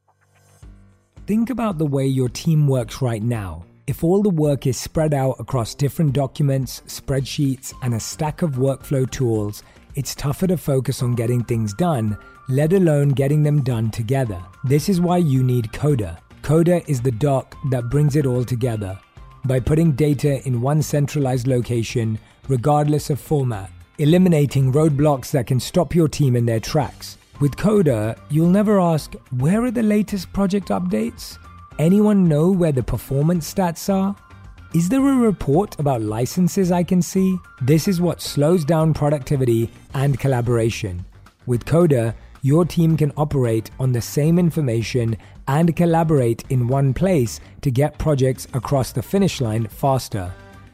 Think about the way your team works right now. If all the work is spread out across different documents, spreadsheets, and a stack of workflow tools, it's tougher to focus on getting things done, let alone getting them done together. This is why you need Coda. Coda is the doc that brings it all together. By putting data in one centralized location, regardless of format, eliminating roadblocks that can stop your team in their tracks. With Coda, you'll never ask, where are the latest project updates? Anyone know where the performance stats are? Is there a report about licenses I can see? This is what slows down productivity and collaboration. With Coda, your team can operate on the same information and collaborate in one place to get projects across the finish line faster.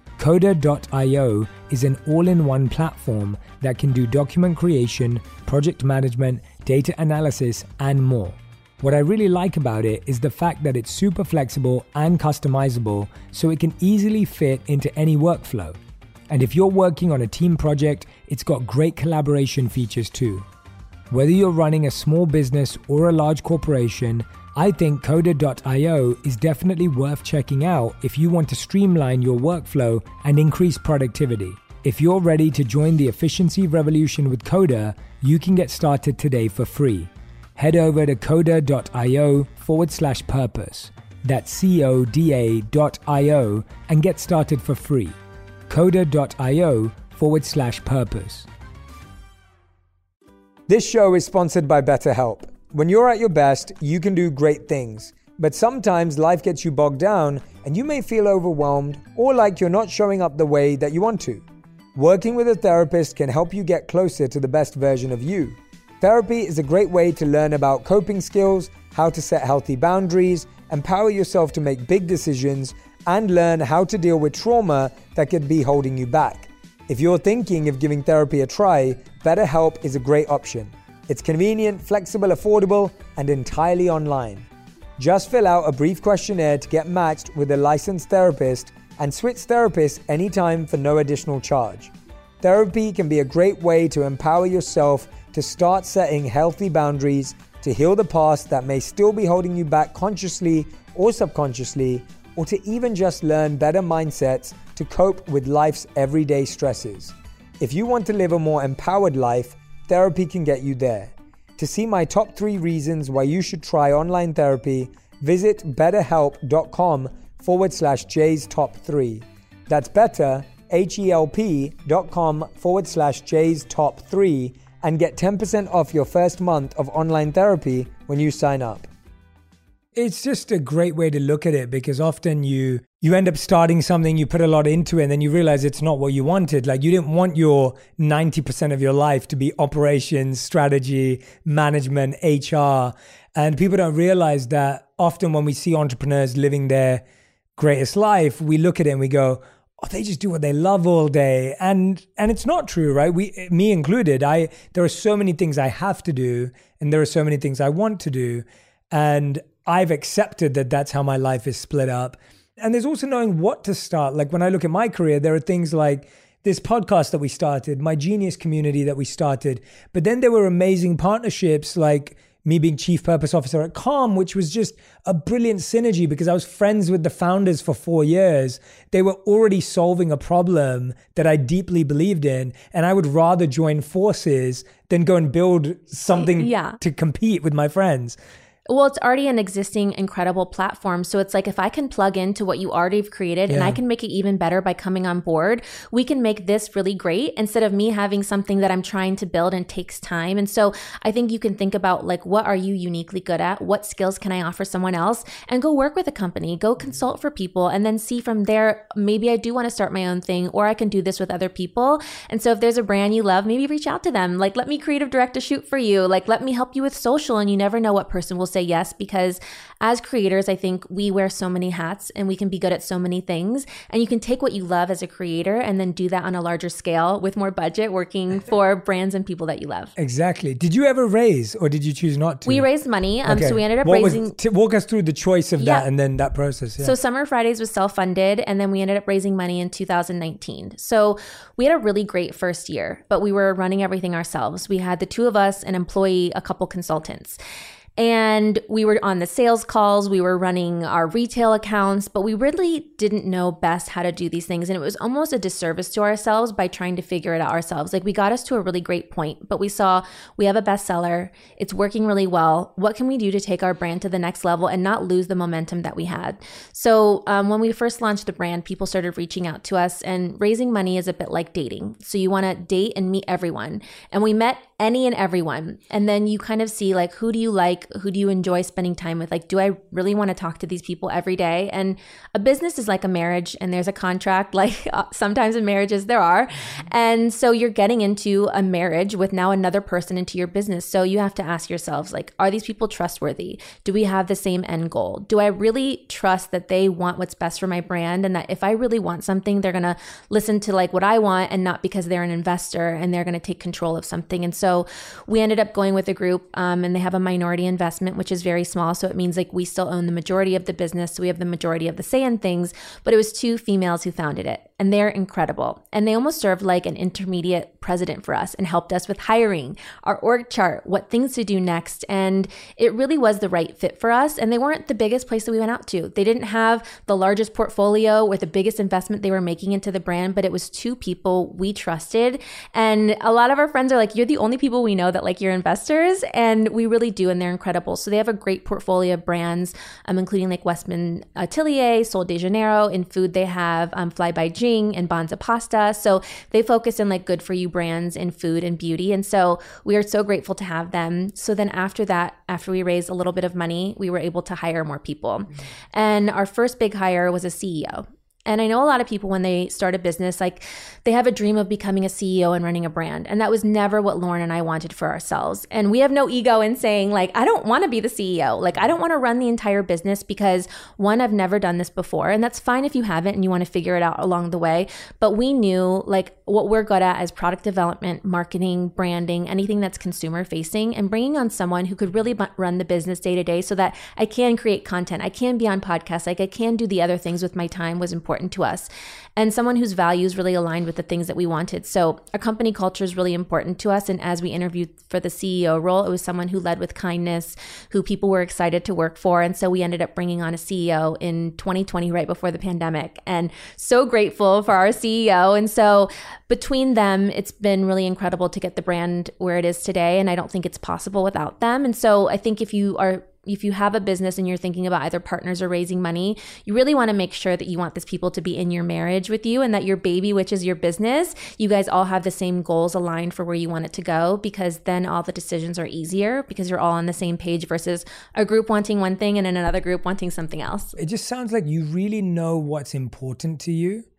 Coda.io is an all-in-one platform that can do document creation, project management, data analysis, and more. What I really like about it is the fact that it's super flexible and customizable, so it can easily fit into any workflow. And if you're working on a team project, it's got great collaboration features too. Whether you're running a small business or a large corporation, I think Coda.io is definitely worth checking out if you want to streamline your workflow and increase productivity. If you're ready to join the efficiency revolution with Coda, you can get started today for free. Head over to coda.io/purpose. That's CODA.io and get started for free. Coda.io/purpose. This show is sponsored by BetterHelp. When you're at your best, you can do great things. But sometimes life gets you bogged down and you may feel overwhelmed or like you're not showing up the way that you want to. Working with a therapist can help you get closer to the best version of you. Therapy is a great way to learn about coping skills, how to set healthy boundaries, empower yourself to make big decisions, and learn how to deal with trauma that could be holding you back. If you're thinking of giving therapy a try, BetterHelp is a great option. It's convenient, flexible, affordable, and entirely online. Just fill out a brief questionnaire to get matched with a licensed therapist and switch therapists anytime for no additional charge. Therapy can be a great way to empower yourself to start setting healthy boundaries, to heal the past that may still be holding you back consciously or subconsciously, or to even just learn better mindsets to cope with life's everyday stresses. If you want to live a more empowered life, therapy can get you there. To see my top 3 reasons why you should try online therapy, visit betterhelp.com/Jay's top 3. That's better, HELP.com/Jay's top 3 and get 10% off your first month of online therapy when you sign up. It's just a great way to look at it because often you end up starting something, you put a lot into it, and then you realize it's not what you wanted. Like you didn't want your 90% of your life to be operations, strategy, management, HR. And people don't realize that often when we see entrepreneurs living their greatest life, we look at it and we go, oh, they just do what they love all day. And it's not true, right? Me included, there are so many things I have to do and there are so many things I want to do. And I've accepted that that's how my life is split up. And there's also knowing what to start. Like when I look at my career, there are things like this podcast that we started, my Genius community that we started. But then there were amazing partnerships like me being chief purpose officer at Calm, which was just a brilliant synergy because I was friends with the founders for 4 years. They were already solving a problem that I deeply believed in. And I would rather join forces than go and build something to compete with my friends. Well, it's already an existing incredible platform. So it's like if I can plug into what you already have created and I can make it even better by coming on board, we can make this really great instead of me having something that I'm trying to build and takes time. And so I think you can think about like, what are you uniquely good at? What skills can I offer someone else? And go work with a company, go consult for people, and then see from there, maybe I do want to start my own thing or I can do this with other people. And so if there's a brand you love, maybe reach out to them. Like, let me creative direct a shoot for you. Like, let me help you with social. And you never know what person will say yes, because as creators, I think we wear so many hats and we can be good at so many things. And you can take what you love as a creator and then do that on a larger scale with more budget, working for brands and people that you love. Exactly. Did you ever raise or did you choose not to? We raised money. So we ended up raising. Walk us through the choice of that and then that process. Yeah. So Summer Fridays was self-funded and then we ended up raising money in 2019. So we had a really great first year, but we were running everything ourselves. We had the two of us, an employee, a couple consultants. And we were on the sales calls, we were running our retail accounts, but we really didn't know best how to do these things. And it was almost a disservice to ourselves by trying to figure it out ourselves. Like we got us to a really great point, but we saw we have a bestseller, it's working really well. What can we do to take our brand to the next level and not lose the momentum that we had? So when we first launched the brand, people started reaching out to us, and raising money is a bit like dating. So you want to date and meet everyone. And we met any and everyone. And then you kind of see like, who do you like? Who do you enjoy spending time with? Like, do I really want to talk to these people every day? And a business is like a marriage and there's a contract, like sometimes in marriages there are. And so you're getting into a marriage with now another person into your business. So you have to ask yourselves, like, are these people trustworthy? Do we have the same end goal? Do I really trust that they want what's best for my brand? And that if I really want something, they're going to listen to like what I want and not because they're an investor and they're going to take control of something. And so we ended up going with a group and they have a minority investment, which is very small. So it means like we still own the majority of the business. So we have the majority of the say in things, but it was two females who founded it. And they're incredible. And they almost served like an intermediate president for us and helped us with hiring, our org chart, what things to do next. And it really was the right fit for us. And they weren't the biggest place that we went out to. They didn't have the largest portfolio or the biggest investment they were making into the brand, but it was two people we trusted. And a lot of our friends are like, you're the only people we know that like you're investors. And we really do. And they're incredible. So they have a great portfolio of brands, including like Westman Atelier, Sol de Janeiro. In food, they have Fly by Jing and Banza Pasta. So they focus on like good for you brands in food and beauty. And so we are so grateful to have them. So then after that, after we raised a little bit of money, we were able to hire more people. And our first big hire was a CEO. And I know a lot of people when they start a business, like they have a dream of becoming a CEO and running a brand. And that was never what Lauren and I wanted for ourselves. And we have no ego in saying like, I don't want to be the CEO. Like, I don't want to run the entire business because one, I've never done this before. And that's fine if you haven't and you want to figure it out along the way. But we knew like what we're good at is product development, marketing, branding, anything that's consumer facing, and bringing on someone who could really run the business day to day so that I can create content. I can be on podcasts. Like I can do the other things with my time was important to us, and someone whose values really aligned with the things that we wanted. So our company culture is really important to us. And as we interviewed for the CEO role, it was someone who led with kindness, who people were excited to work for. And so we ended up bringing on a CEO in 2020, right before the pandemic, and so grateful for our CEO. And so between them, it's been really incredible to get the brand where it is today. And I don't think it's possible without them. And so I think if you have a business and you're thinking about either partners or raising money, you really want to make sure that you want these people to be in your marriage with you, and that your baby, which is your business, you guys all have the same goals aligned for where you want it to go, because then all the decisions are easier because you're all on the same page versus a group wanting one thing and then another group wanting something else. It just sounds like you really know what's important to you.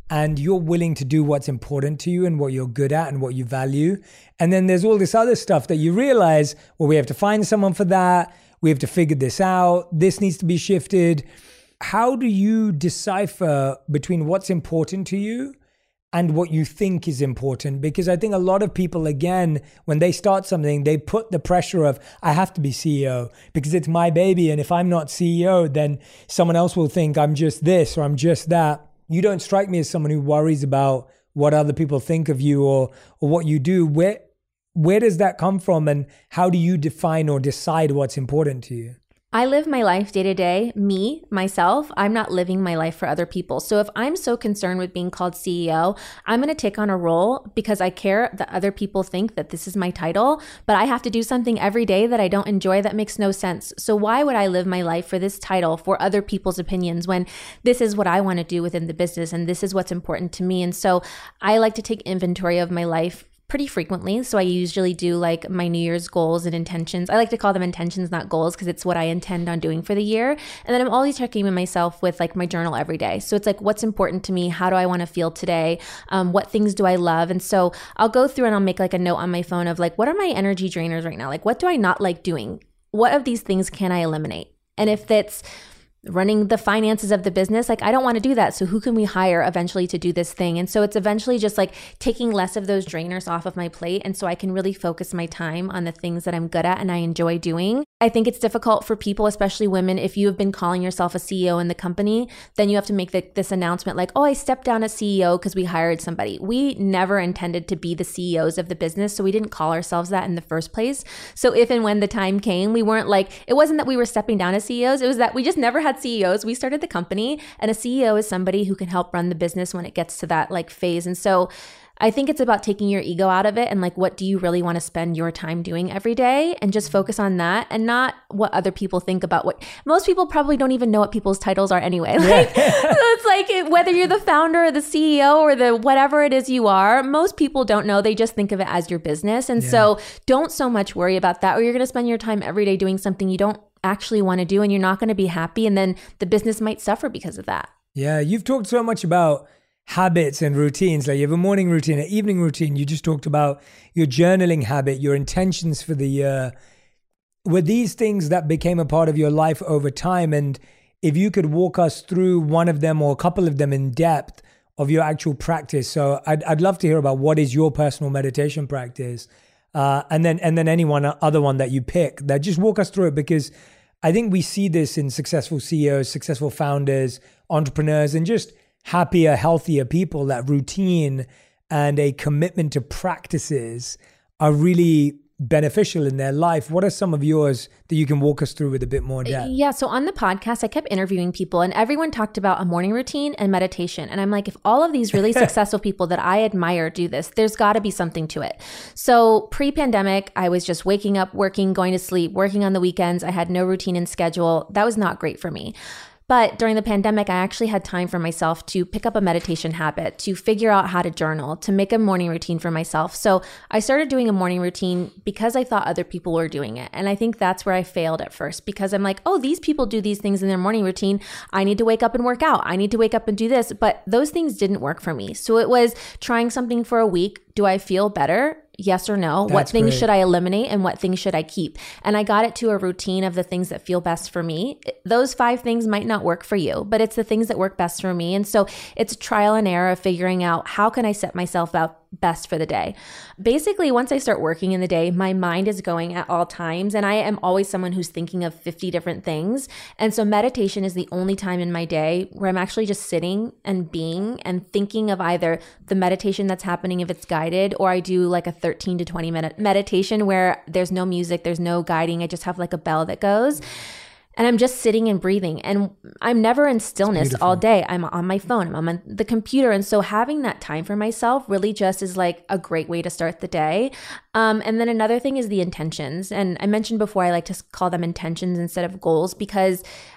and you're willing to do what's important to you and what you're good at and what you value. And then there's all this other stuff that you realize, well, we have to find someone for that. We have to figure this out. This needs to be shifted. How do you decipher between what's important to you and what you think is important? Because I think a lot of people, again, when they start something, they put the pressure of, I have to be CEO because it's my baby. And if I'm not CEO, then someone else will think I'm just this or I'm just that. You don't strike me as someone who worries about what other people think of you or what you do. Where does that come from, and how do you define or decide what's important to you? I live my life day to day, myself. I'm not living my life for other people. So if I'm so concerned with being called CEO, I'm going to take on a role because I care that other people think that this is my title, but I have to do something every day that I don't enjoy. That makes no sense. So why would I live my life for this title, for other people's opinions, when this is what I want to do within the business and this is what's important to me? And so I like to take inventory of my life pretty frequently. So I usually do like my New Year's goals and intentions. I like to call them intentions, not goals, because it's what I intend on doing for the year. And then I'm always checking in myself with like my journal every day. So it's like, what's important to me? How do I want to feel today? What things do I love? And so I'll go through and I'll make like a note on my phone of like, what are my energy drainers right now? Like, what do I not like doing? What of these things can I eliminate? And if it's running the finances of the business, like I don't want to do that. So who can we hire eventually to do this thing? And so it's eventually just like taking less of those drainers off of my plate. And so I can really focus my time on the things that I'm good at and I enjoy doing. I think it's difficult for people, especially women. If you have been calling yourself a CEO in the company, then you have to make this announcement like, oh, I stepped down as CEO because we hired somebody. We never intended to be the CEOs of the business. So we didn't call ourselves that in the first place. So if and when the time came, we weren't like, it wasn't that we were stepping down as CEOs. It was that we just never had CEOs. We started the company, and a CEO is somebody who can help run the business when it gets to that like phase. And so I think it's about taking your ego out of it and like, what do you really want to spend your time doing every day, and just focus on that and not what other people think about what most people probably don't even know what people's titles are anyway. Like, so it's like whether you're the founder or the CEO or the whatever it is you are, most people don't know. They just think of it as your business. And so don't so much worry about that, or you're going to spend your time every day doing something you don't actually want to do, and you're not going to be happy. And then the business might suffer because of that. Yeah. You've talked so much about habits and routines. Like you have a morning routine, an evening routine. You just talked about your journaling habit, your intentions for the year. Were these things that became a part of your life over time? And if you could walk us through one of them or a couple of them in depth of your actual practice. So I'd love to hear about what is your personal meditation practice. And then any other one that you pick, that just walk us through it, because I think we see this in successful CEOs, successful founders, entrepreneurs, and just happier, healthier people, that routine and a commitment to practices are really beneficial in their life. What are some of yours that you can walk us through with a bit more depth? Yeah. So on the podcast, I kept interviewing people, and everyone talked about a morning routine and meditation. And I'm like, if all of these really successful people that I admire do this, there's got to be something to it. So pre-pandemic, I was just waking up, working, going to sleep, working on the weekends. I had no routine and schedule. That was not great for me. But during the pandemic, I actually had time for myself to pick up a meditation habit, to figure out how to journal, to make a morning routine for myself. So I started doing a morning routine because I thought other people were doing it. And I think that's where I failed at first, because I'm like, oh, these people do these things in their morning routine. I need to wake up and work out. I need to wake up and do this. But those things didn't work for me. So it was trying something for a week. Do I feel better? Yes or no? What things should I eliminate and what things should I keep? And I got it to a routine of the things that feel best for me. Those 5 things might not work for you, but it's the things that work best for me. And so it's a trial and error of figuring out, how can I set myself up best for the day? Basically, once I start working in the day, my mind is going at all times, and I am always someone who's thinking of 50 different things. And so meditation is the only time in my day where I'm actually just sitting and being and thinking of either the meditation that's happening if it's guided, or I do like a 13 to 20 minute meditation where there's no music, there's no guiding. I just have like a bell that goes. And I'm just sitting and breathing, and I'm never in stillness all day. I'm on my phone, I'm on the computer. And so having that time for myself really just is like a great way to start the day. And then another thing is the intentions. And I mentioned before, I like to call them intentions instead of goals, because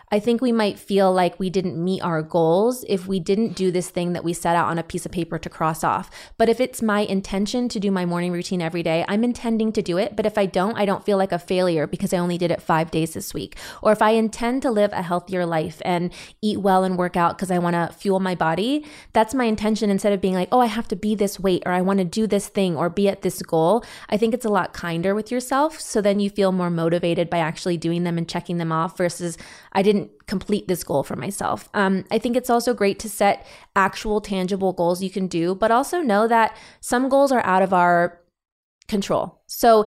I think we might feel like we didn't meet our goals if we didn't do this thing that we set out on a piece of paper to cross off. But if it's my intention to do my morning routine every day, I'm intending to do it. But if I don't feel like a failure because I only did it 5 days this week. Or if I intend to live a healthier life and eat well and work out because I want to fuel my body, that's my intention, instead of being like, oh, I have to be this weight, or I want to do this thing or be at this goal. I think it's a lot kinder with yourself. So then you feel more motivated by actually doing them and checking them off versus I didn't complete this goal for myself. I think it's also great to set actual tangible goals you can do, but also know that some goals are out of our control. So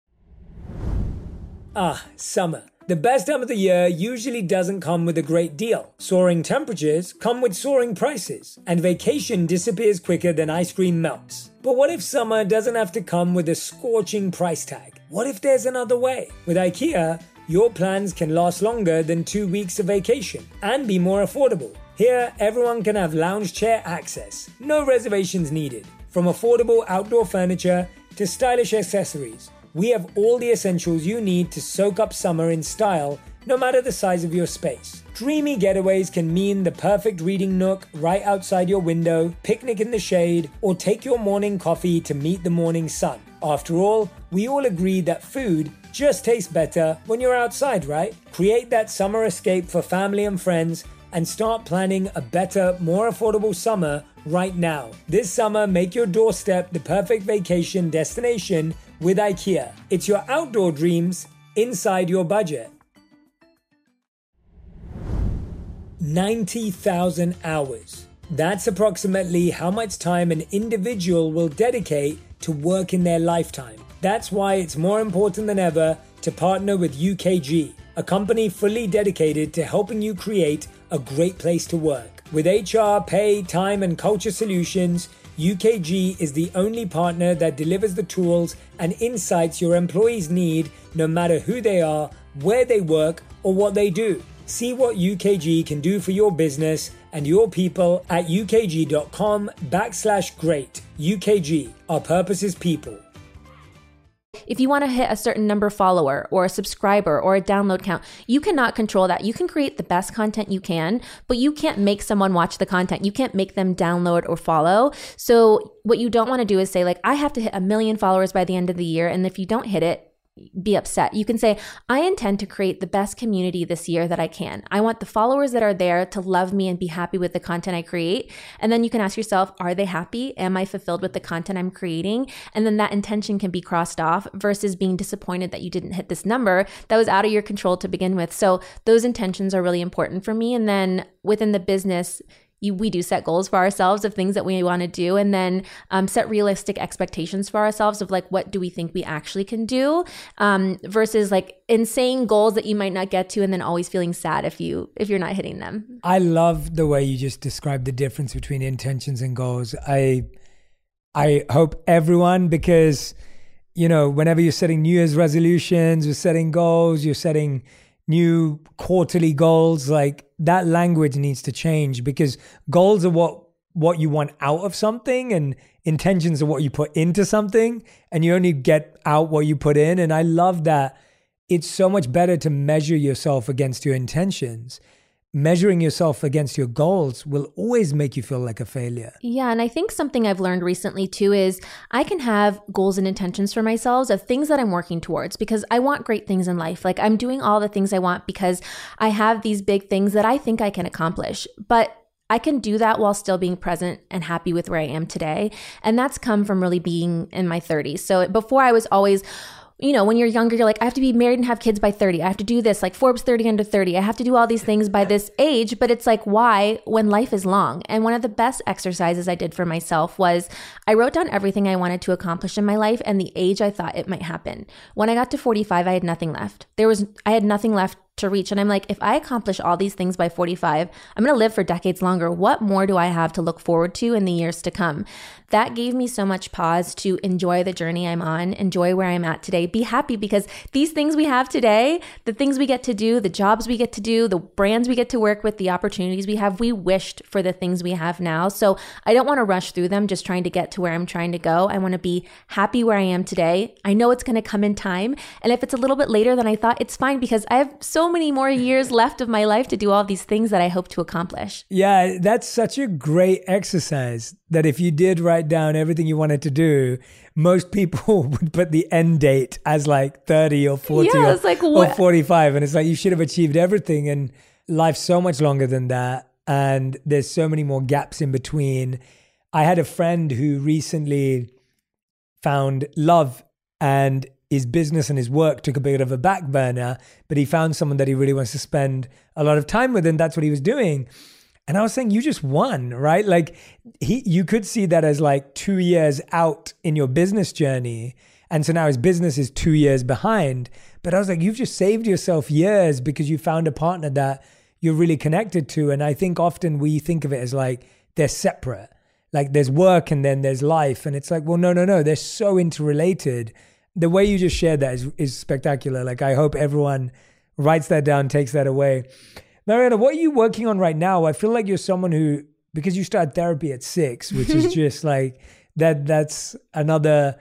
summer. The best time of the year usually doesn't come with a great deal. Soaring temperatures come with soaring prices, and vacation disappears quicker than ice cream melts. But what if summer doesn't have to come with a scorching price tag? What if there's another way? With IKEA, your plans can last longer than 2 weeks of vacation and be more affordable. Here, everyone can have lounge chair access, no reservations needed. From affordable outdoor furniture to stylish accessories, we have all the essentials you need to soak up summer in style, no matter the size of your space. Dreamy getaways can mean the perfect reading nook right outside your window, picnic in the shade, or take your morning coffee to meet the morning sun. After all, we all agree that food just tastes better when you're outside, right? Create that summer escape for family and friends and start planning a better, more affordable summer right now. This summer, make your doorstep the perfect vacation destination with IKEA. It's your outdoor dreams inside your budget. 90,000 hours. That's approximately how much time an individual will dedicate to work in their lifetime. That's why it's more important than ever to partner with UKG, a company fully dedicated to helping you create a great place to work. With HR, pay, time, and culture solutions, UKG is the only partner that delivers the tools and insights your employees need, no matter who they are, where they work, or what they do. See what UKG can do for your business and your people at ukg.com/great. UKG, our purpose is people. If you want to hit a certain number follower or a subscriber or a download count, you cannot control that. You can create the best content you can, but you can't make someone watch the content. You can't make them download or follow. So what you don't want to do is say, like, I have to hit 1 million followers by the end of the year. And if you don't hit it, be upset. You can say, I intend to create the best community this year that I can. I want the followers that are there to love me and be happy with the content I create. And then you can ask yourself, are they happy? Am I fulfilled with the content I'm creating? And then that intention can be crossed off versus being disappointed that you didn't hit this number that was out of your control to begin with. So those intentions are really important for me. And then within the business, we do set goals for ourselves of things that we want to do, and then set realistic expectations for ourselves of like, what do we think we actually can do, versus like insane goals that you might not get to and then always feeling sad if you're not hitting them. I love the way you just described the difference between intentions and goals. I hope everyone, because, you know, whenever you're setting New Year's resolutions, you're setting goals, you're setting new quarterly goals, like that language needs to change, because goals are what you want out of something and intentions are what you put into something, and you only get out what you put in. And I love that it's so much better to measure yourself against your intentions. Measuring yourself against your goals will always make you feel like a failure. Yeah. And I think something I've learned recently too is I can have goals and intentions for myself of things that I'm working towards, because I want great things in life. Like I'm doing all the things I want because I have these big things that I think I can accomplish. But I can do that while still being present and happy with where I am today. And that's come from really being in my 30s. So before I was always, you know, when you're younger, you're like, I have to be married and have kids by 30. I have to do this, like Forbes 30 under 30. I have to do all these things by this age. But it's like, why, when life is long? And one of the best exercises I did for myself was I wrote down everything I wanted to accomplish in my life and the age I thought it might happen. When I got to 45, I had nothing left. I had nothing left to reach. And I'm like, if I accomplish all these things by 45, I'm going to live for decades longer. What more do I have to look forward to in the years to come? That gave me so much pause to enjoy the journey I'm on, enjoy where I'm at today, be happy, because these things we have today, the things we get to do, the jobs we get to do, the brands we get to work with, the opportunities we have, we wished for the things we have now. So I don't want to rush through them just trying to get to where I'm trying to go. I want to be happy where I am today. I know it's going to come in time. And if it's a little bit later than I thought, it's fine, because I have so so many more years left of my life to do all these things that I hope to accomplish. Yeah, that's such a great exercise that if you did write down everything you wanted to do, most people would put the end date as like 30 or 40 or 45. And it's like, you should have achieved everything. And life's so much longer than that. And there's so many more gaps in between. I had a friend who recently found love, and his business and his work took a bit of a back burner, but he found someone that he really wants to spend a lot of time with, and that's what he was doing. And I was saying, you just won, right? Like you could see that as like 2 years out in your business journey. And so now his business is 2 years behind. But I was like, you've just saved yourself years because you found a partner that you're really connected to. And I think often we think of it as like they're separate. Like there's work and then there's life. And it's like, well, no. They're so interrelated. The way you just shared that is spectacular. Like I hope everyone writes that down, takes that away. Mariana, what are you working on right now? I feel like you're someone who, because you started therapy at 6, which is just like, that's another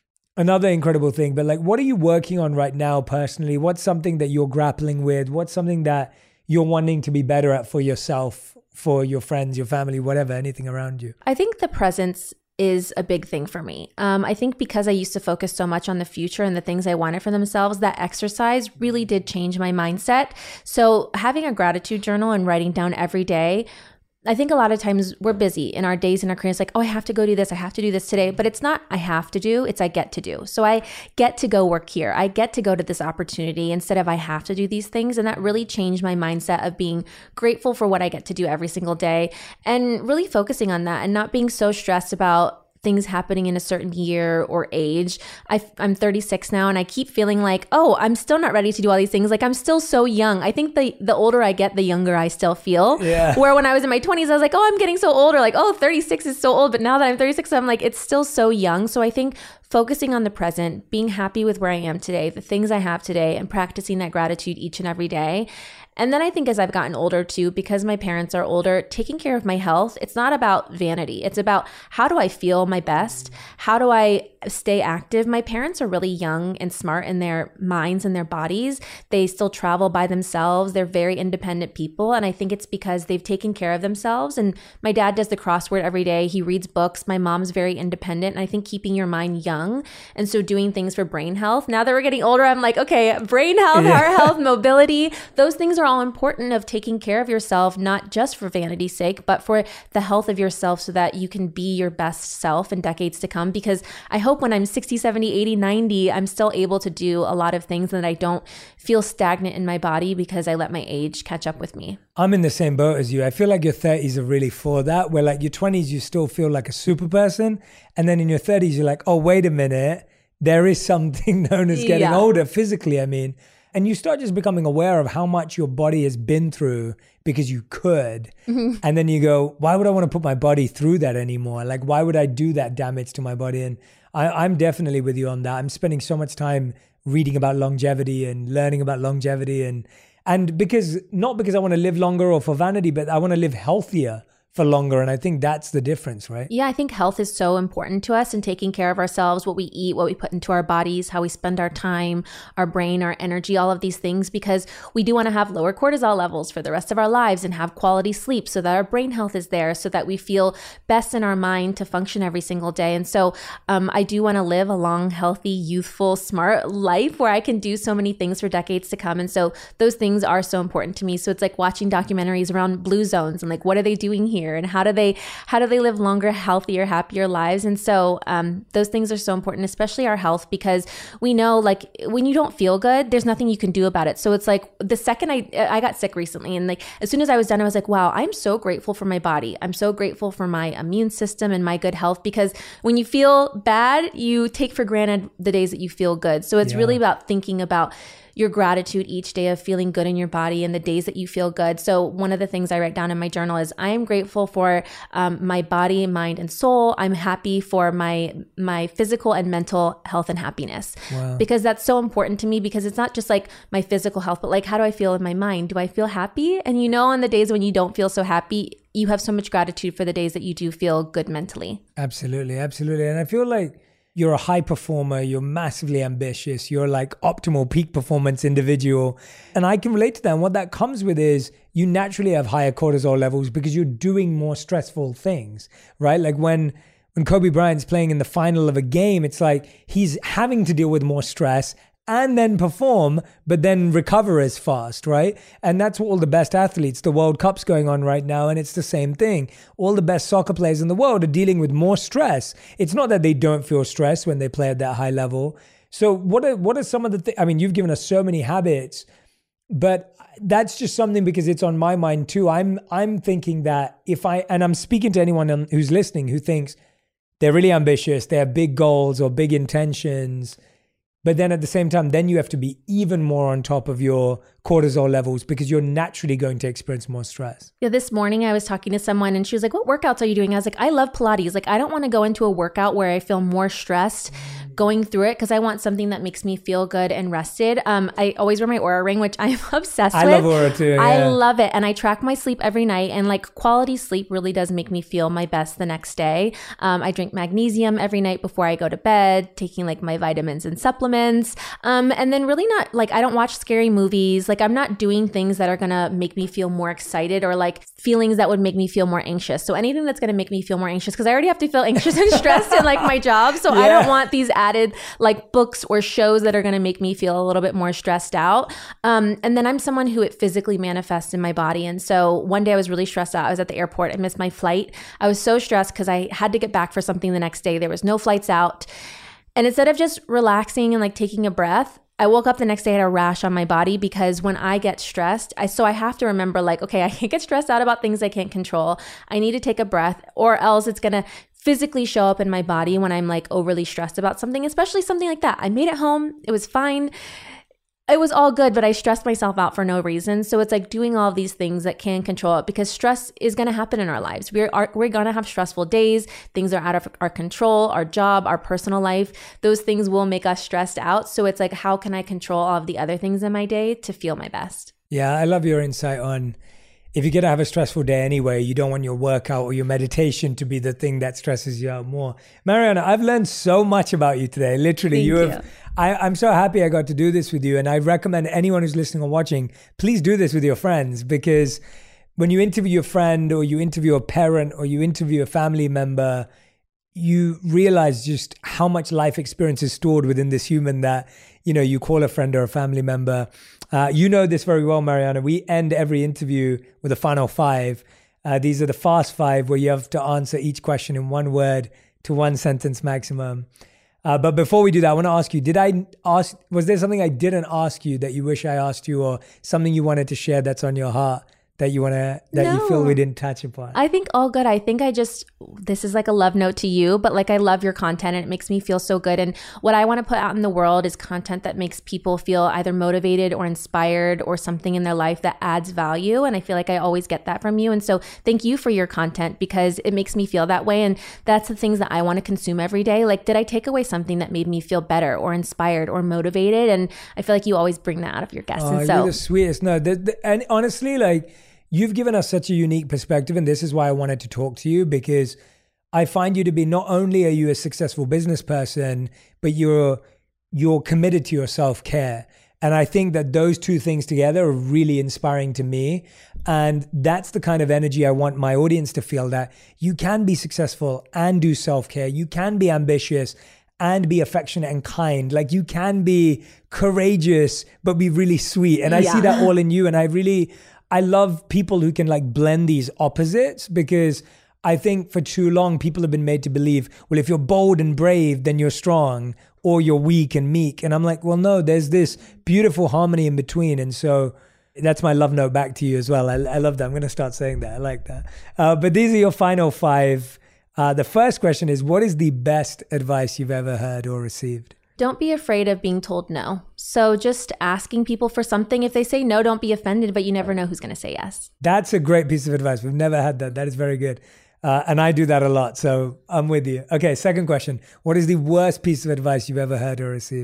incredible thing. But like, what are you working on right now personally? What's something that you're grappling with? What's something that you're wanting to be better at for yourself, for your friends, your family, whatever, anything around you? I think the presence is a big thing for me. I think because I used to focus so much on the future and the things I wanted for themselves, that exercise really did change my mindset. So having a gratitude journal and writing down every day, I think a lot of times we're busy in our days and our careers, like, oh, I have to go do this. I have to do this today. But it's not I have to do, it's I get to do. So I get to go work here. I get to go to this opportunity instead of I have to do these things. And that really changed my mindset of being grateful for what I get to do every single day and really focusing on that and not being so stressed about things happening in a certain year or age. I'm 36 now and I keep feeling like, oh, I'm still not ready to do all these things. Like I'm still so young. I think the older I get, the younger I still feel. Yeah. Where when I was in my 20s, I was like, oh, I'm getting so old, or like, oh, 36 is so old. But now that I'm 36, I'm like, it's still so young. So I think focusing on the present, being happy with where I am today, the things I have today, and practicing that gratitude each and every day. And then I think as I've gotten older too, because my parents are older, taking care of my health, it's not about vanity. It's about how do I feel my best? How do I stay active? My parents are really young and smart in their minds and their bodies. They still travel by themselves. They're very independent people. And I think it's because they've taken care of themselves. And my dad does the crossword every day. He reads books. My mom's very independent. And I think keeping your mind young, and so doing things for brain health. Now that we're getting older, I'm like, okay, brain health, heart health, mobility, those things are all important, of taking care of yourself, not just for vanity's sake, but for the health of yourself so that you can be your best self in decades to come. Because I hope when I'm 60, 70, 80, 90, I'm still able to do a lot of things and that I don't feel stagnant in my body because I let my age catch up with me. I'm in the same boat as you. I feel like your 30s are really for that, where like your 20s, you still feel like a super person. And then in your 30s, you're like, oh, wait a minute. There is something known as getting older physically, I mean. And you start just becoming aware of how much your body has been through because you could. Mm-hmm. And then you go, why would I want to put my body through that anymore? Like, why would I do that damage to my body? And I'm definitely with you on that. I'm spending so much time reading about longevity and learning about longevity. And because, not because I want to live longer or for vanity, but I want to live healthier for longer. And I think that's the difference, right? Yeah, I think health is so important to us, and taking care of ourselves, what we eat, what we put into our bodies, how we spend our time, our brain, our energy, all of these things, because we do want to have lower cortisol levels for the rest of our lives and have quality sleep so that our brain health is there, so that we feel best in our mind to function every single day. And so I do want to live a long, healthy, youthful, smart life where I can do so many things for decades to come. And so those things are so important to me. So it's like watching documentaries around blue zones and like, what are they doing here? And how do they live longer, healthier, happier lives? And so those things are so important, especially our health, because we know like when you don't feel good, there's nothing you can do about it. So it's like the second I got sick recently, and like as soon as I was done, I was like, wow, I'm so grateful for my body. I'm so grateful for my immune system and my good health, because when you feel bad, you take for granted the days that you feel good. So it's really about thinking about your gratitude each day of feeling good in your body and the days that you feel good. So one of the things I write down in my journal is I am grateful for my body, mind, and soul. I'm happy for my physical and mental health and happiness. Wow. Because that's so important to me, because it's not just like my physical health, but like, how do I feel in my mind? Do I feel happy? And you know, on the days when you don't feel so happy, you have so much gratitude for the days that you do feel good mentally. Absolutely. Absolutely. And I feel like you're a high performer, you're massively ambitious, you're like optimal peak performance individual. And I can relate to that. And what that comes with is you naturally have higher cortisol levels because you're doing more stressful things, right? Like when Kobe Bryant's playing in the final of a game, it's like he's having to deal with more stress and then perform, but then recover as fast, right? And that's what all the best athletes, the World Cup's going on right now, and it's the same thing. All the best soccer players in the world are dealing with more stress. It's not that they don't feel stress when they play at that high level. So what are some of the things? I mean, you've given us so many habits, but that's just something because it's on my mind too. I'm thinking that and I'm speaking to anyone who's listening who thinks they're really ambitious, they have big goals or big intentions, but then at the same time, then you have to be even more on top of your cortisol levels because you're naturally going to experience more stress. Yeah, this morning I was talking to someone and she was like, what workouts are you doing? I was like, I love Pilates. Like, I don't want to go into a workout where I feel more stressed going through it because I want something that makes me feel good and rested. I always wear my Oura ring, which I'm obsessed with. I love Oura too. Yeah. I love it. And I track my sleep every night, and like quality sleep really does make me feel my best the next day. I drink magnesium every night before I go to bed, taking like my vitamins and supplements. And then really not like, I don't watch scary movies. Like I'm not doing things that are going to make me feel more excited or like feelings that would make me feel more anxious. So anything that's going to make me feel more anxious, because I already have to feel anxious and stressed in like my job. So I don't want these added like books or shows that are going to make me feel a little bit more stressed out. And then I'm someone who it physically manifests in my body. And so one day I was really stressed out. I was at the airport. I missed my flight. I was so stressed because I had to get back for something the next day. There was no flights out. And instead of just relaxing and like taking a breath, I woke up the next day, I had a rash on my body because when I get stressed, I have to remember like, okay, I can't get stressed out about things I can't control. I need to take a breath or else it's going to physically show up in my body when I'm like overly stressed about something, especially something like that. I made it home. It was fine. It was all good, but I stressed myself out for no reason. So it's like doing all of these things that can control it because stress is going to happen in our lives. We're going to have stressful days. Things are out of our control, our job, our personal life. Those things will make us stressed out. So it's like, how can I control all of the other things in my day to feel my best? Yeah, I love your insight on if you're going to have a stressful day anyway, you don't want your workout or your meditation to be the thing that stresses you out more. Mariana, I've learned so much about you today. Literally, I'm so happy I got to do this with you. And I recommend anyone who's listening or watching, please do this with your friends, because when you interview a friend or you interview a parent or you interview a family member, you realize just how much life experience is stored within this human that, you know, you call a friend or a family member. You know this very well, Mariana. We end every interview with a final 5. These are the fast 5 where you have to answer each question in 1 word to 1 sentence maximum. But before we do that, I want to ask you, was there something I didn't ask you that you wish I asked you, or something you wanted to share that's on your heart that you you feel we didn't touch upon? I think all good. I think this is like a love note to you, but like I love your content and it makes me feel so good. And what I want to put out in the world is content that makes people feel either motivated or inspired or something in their life that adds value. And I feel like I always get that from you. And so thank you for your content because it makes me feel that way. And that's the things that I want to consume every day. Like, did I take away something that made me feel better or inspired or motivated? And I feel like you always bring that out of your guests. Oh, you're the sweetest. No, and honestly, like, you've given us such a unique perspective, and this is why I wanted to talk to you, because I find you to be, not only are you a successful business person, but you're committed to your self-care. And I think that those 2 things together are really inspiring to me. And that's the kind of energy I want my audience to feel, that you can be successful and do self-care. You can be ambitious and be affectionate and kind. Like, you can be courageous, but be really sweet. And I see that all in you. And I love people who can like blend these opposites, because I think for too long people have been made to believe, well, if you're bold and brave, then you're strong, or you're weak and meek. And I'm like, well, no, there's this beautiful harmony in between. And so that's my love note back to you as well. I love that. I'm going to start saying that. I like that. But these are your final 5. The first question is, what is the best advice you've ever heard or received? Don't be afraid of being told no. So just asking people for something. If they say no, don't be offended, but you never know who's going to say yes. That's a great piece of advice. We've never had that. That is very good. And I do that a lot. So I'm with you. Okay, second question. What is the worst piece of advice you've ever heard or received?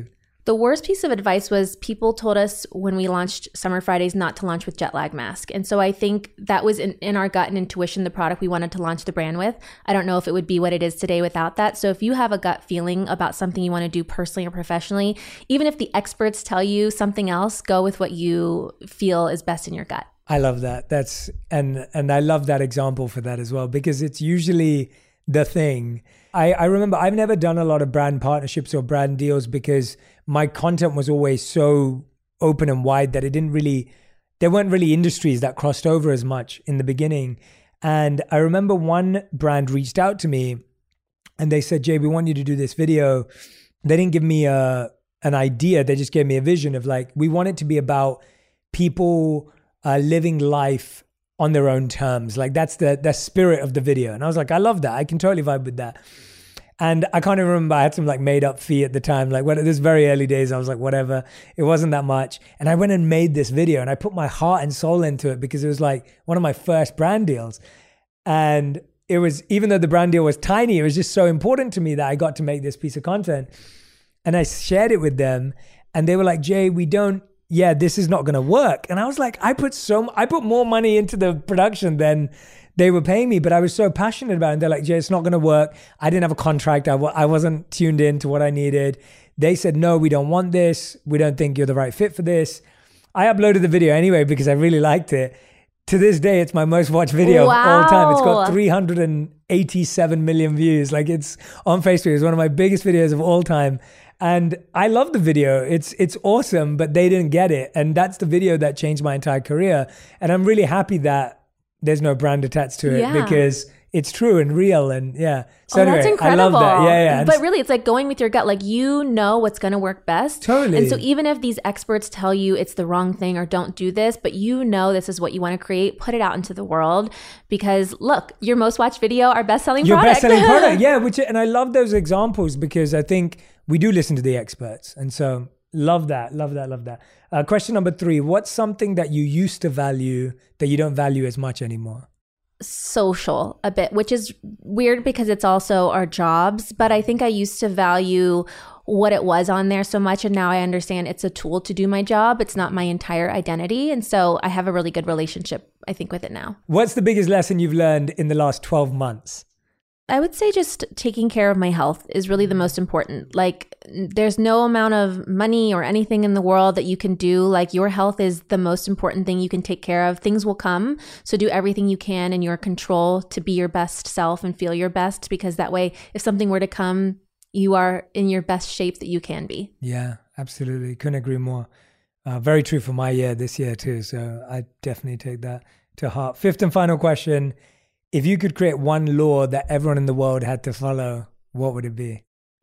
The worst piece of advice was people told us when we launched Summer Fridays not to launch with jet lag mask. And so I think that was in our gut and intuition, the product we wanted to launch the brand with. I don't know if it would be what it is today without that. So if you have a gut feeling about something you want to do personally or professionally, even if the experts tell you something else, go with what you feel is best in your gut. I love that. And I love that example for that as well, because it's usually the thing. I remember I've never done a lot of brand partnerships or brand deals because my content was always so open and wide that there weren't really industries that crossed over as much in the beginning. And I remember one brand reached out to me and they said, Jay, we want you to do this video. They didn't give me an idea. They just gave me a vision of like, we want it to be about people living life on their own terms. Like that's the spirit of the video. And I was like, I love that. I can totally vibe with that. And I can't even remember, I had some like made up fee at the time. Like when this very early days, I was like, whatever, it wasn't that much. And I went and made this video and I put my heart and soul into it because it was like one of my first brand deals. And it was, even though the brand deal was tiny, it was just so important to me that I got to make this piece of content. And I shared it with them and they were like, Jay, this is not going to work. And I was like, I put more money into the production than they were paying me, but I was so passionate about it. And they're like, Jay, it's not going to work. I didn't have a contract. I wasn't tuned in to what I needed. They said, no, we don't want this. We don't think you're the right fit for this. I uploaded the video anyway because I really liked it. To this day, it's my most watched video of all time. It's got 387 million views. Like it's on Facebook. It's one of my biggest videos of all time. And I love the video. It's awesome, but they didn't get it. And that's the video that changed my entire career. And I'm really happy that there's no brand attached to it because it's true and real. And so anyway, that's incredible. I love that. Yeah. But really, it's like going with your gut. Like you know what's going to work best. Totally. And so even if these experts tell you it's the wrong thing or don't do this, but you know this is what you want to create, put it out into the world. Because look, your most watched video, our best-selling product. Your best-selling product, yeah. And I love those examples because I think we do listen to the experts. And so love that. Question number 3, what's something that you used to value that you don't value as much anymore? Social a bit, which is weird because it's also our jobs. But I think I used to value what it was on there so much. And now I understand it's a tool to do my job. It's not my entire identity. And so I have a really good relationship, I think, with it now. What's the biggest lesson you've learned in the last 12 months? I would say just taking care of my health is really the most important. Like there's no amount of money or anything in the world that you can do. Like your health is the most important thing you can take care of. Things will come. So do everything you can in your control to be your best self and feel your best, because that way, if something were to come, you are in your best shape that you can be. Yeah, absolutely. Couldn't agree more. Very true for my year this year too. So I definitely take that to heart. 5th and final question. If you could create one law that everyone in the world had to follow, what would it be?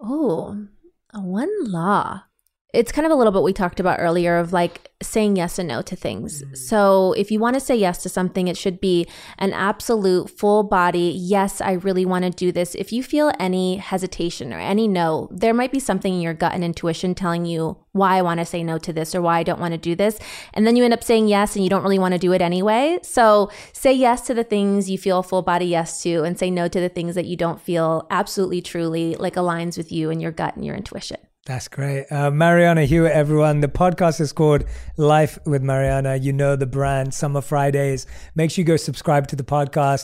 Oh, one law. It's kind of a little bit we talked about earlier of like saying yes and no to things. So if you want to say yes to something, it should be an absolute full body, yes, I really want to do this. If you feel any hesitation or any no, there might be something in your gut and intuition telling you why I want to say no to this or why I don't want to do this. And then you end up saying yes and you don't really want to do it anyway. So say yes to the things you feel full body yes to, and say no to the things that you don't feel absolutely truly like aligns with you and your gut and your intuition. That's great. Mariana Hewitt, everyone. The podcast is called Life with Mariana. You know the brand, Summer Fridays. Make sure you go subscribe to the podcast.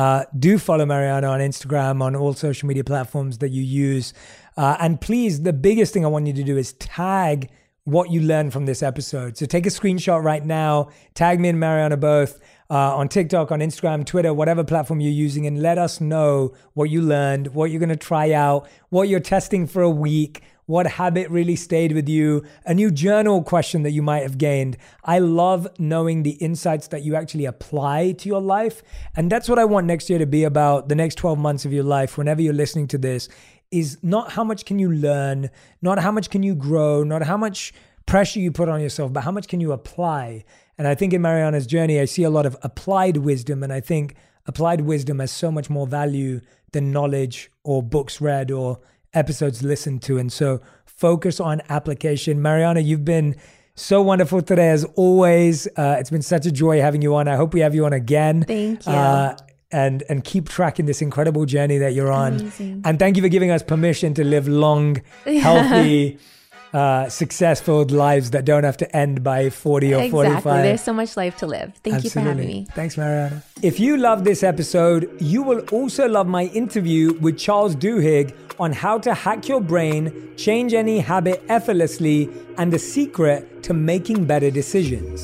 Do follow Mariana on Instagram, on all social media platforms that you use. And please, the biggest thing I want you to do is tag what you learned from this episode. So take a screenshot right now, tag me and Mariana both on TikTok, on Instagram, Twitter, whatever platform you're using, and let us know what you learned, what you're going to try out, what you're testing for a week, what habit really stayed with you, a new journal question that you might have gained. I love knowing the insights that you actually apply to your life. And that's what I want next year to be about, the next 12 months of your life, whenever you're listening to this, is not how much can you learn, not how much can you grow, not how much pressure you put on yourself, but how much can you apply. And I think in Mariana's journey, I see a lot of applied wisdom. And I think applied wisdom has so much more value than knowledge or books read or episodes listened to. And so focus on application. Mariana, you've been so wonderful today as always. It's been such a joy having you on. I hope we have you on again. Thank you. And keep tracking this incredible journey that you're on. Amazing. And thank you for giving us permission to live long, healthy, successful lives that don't have to end by 40 or 45. Exactly. There's so much life to live. Thank you for having me. Thanks, Mariana. If you love this episode, you will also love my interview with Charles Duhigg on how to hack your brain, change any habit effortlessly, and the secret to making better decisions.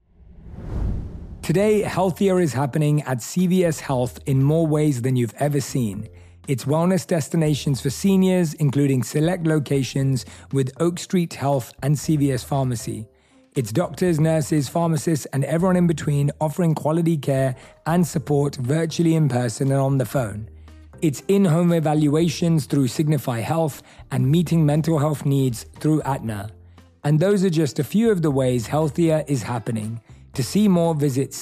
Today, healthier is happening at CVS Health in more ways than you've ever seen. It's wellness destinations for seniors, including select locations with Oak Street Health and CVS Pharmacy. It's doctors, nurses, pharmacists, and everyone in between offering quality care and support virtually, in person, and on the phone. It's in-home evaluations through Signify Health and meeting mental health needs through Aetna. And those are just a few of the ways healthier is happening. To see more, visit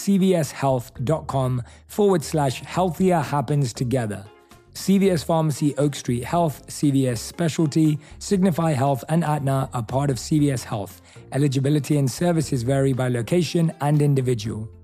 cvshealth.com/healthier happens together. CVS Pharmacy, Oak Street Health, CVS Specialty, Signify Health, and Aetna are part of CVS Health. Eligibility and services vary by location and individual.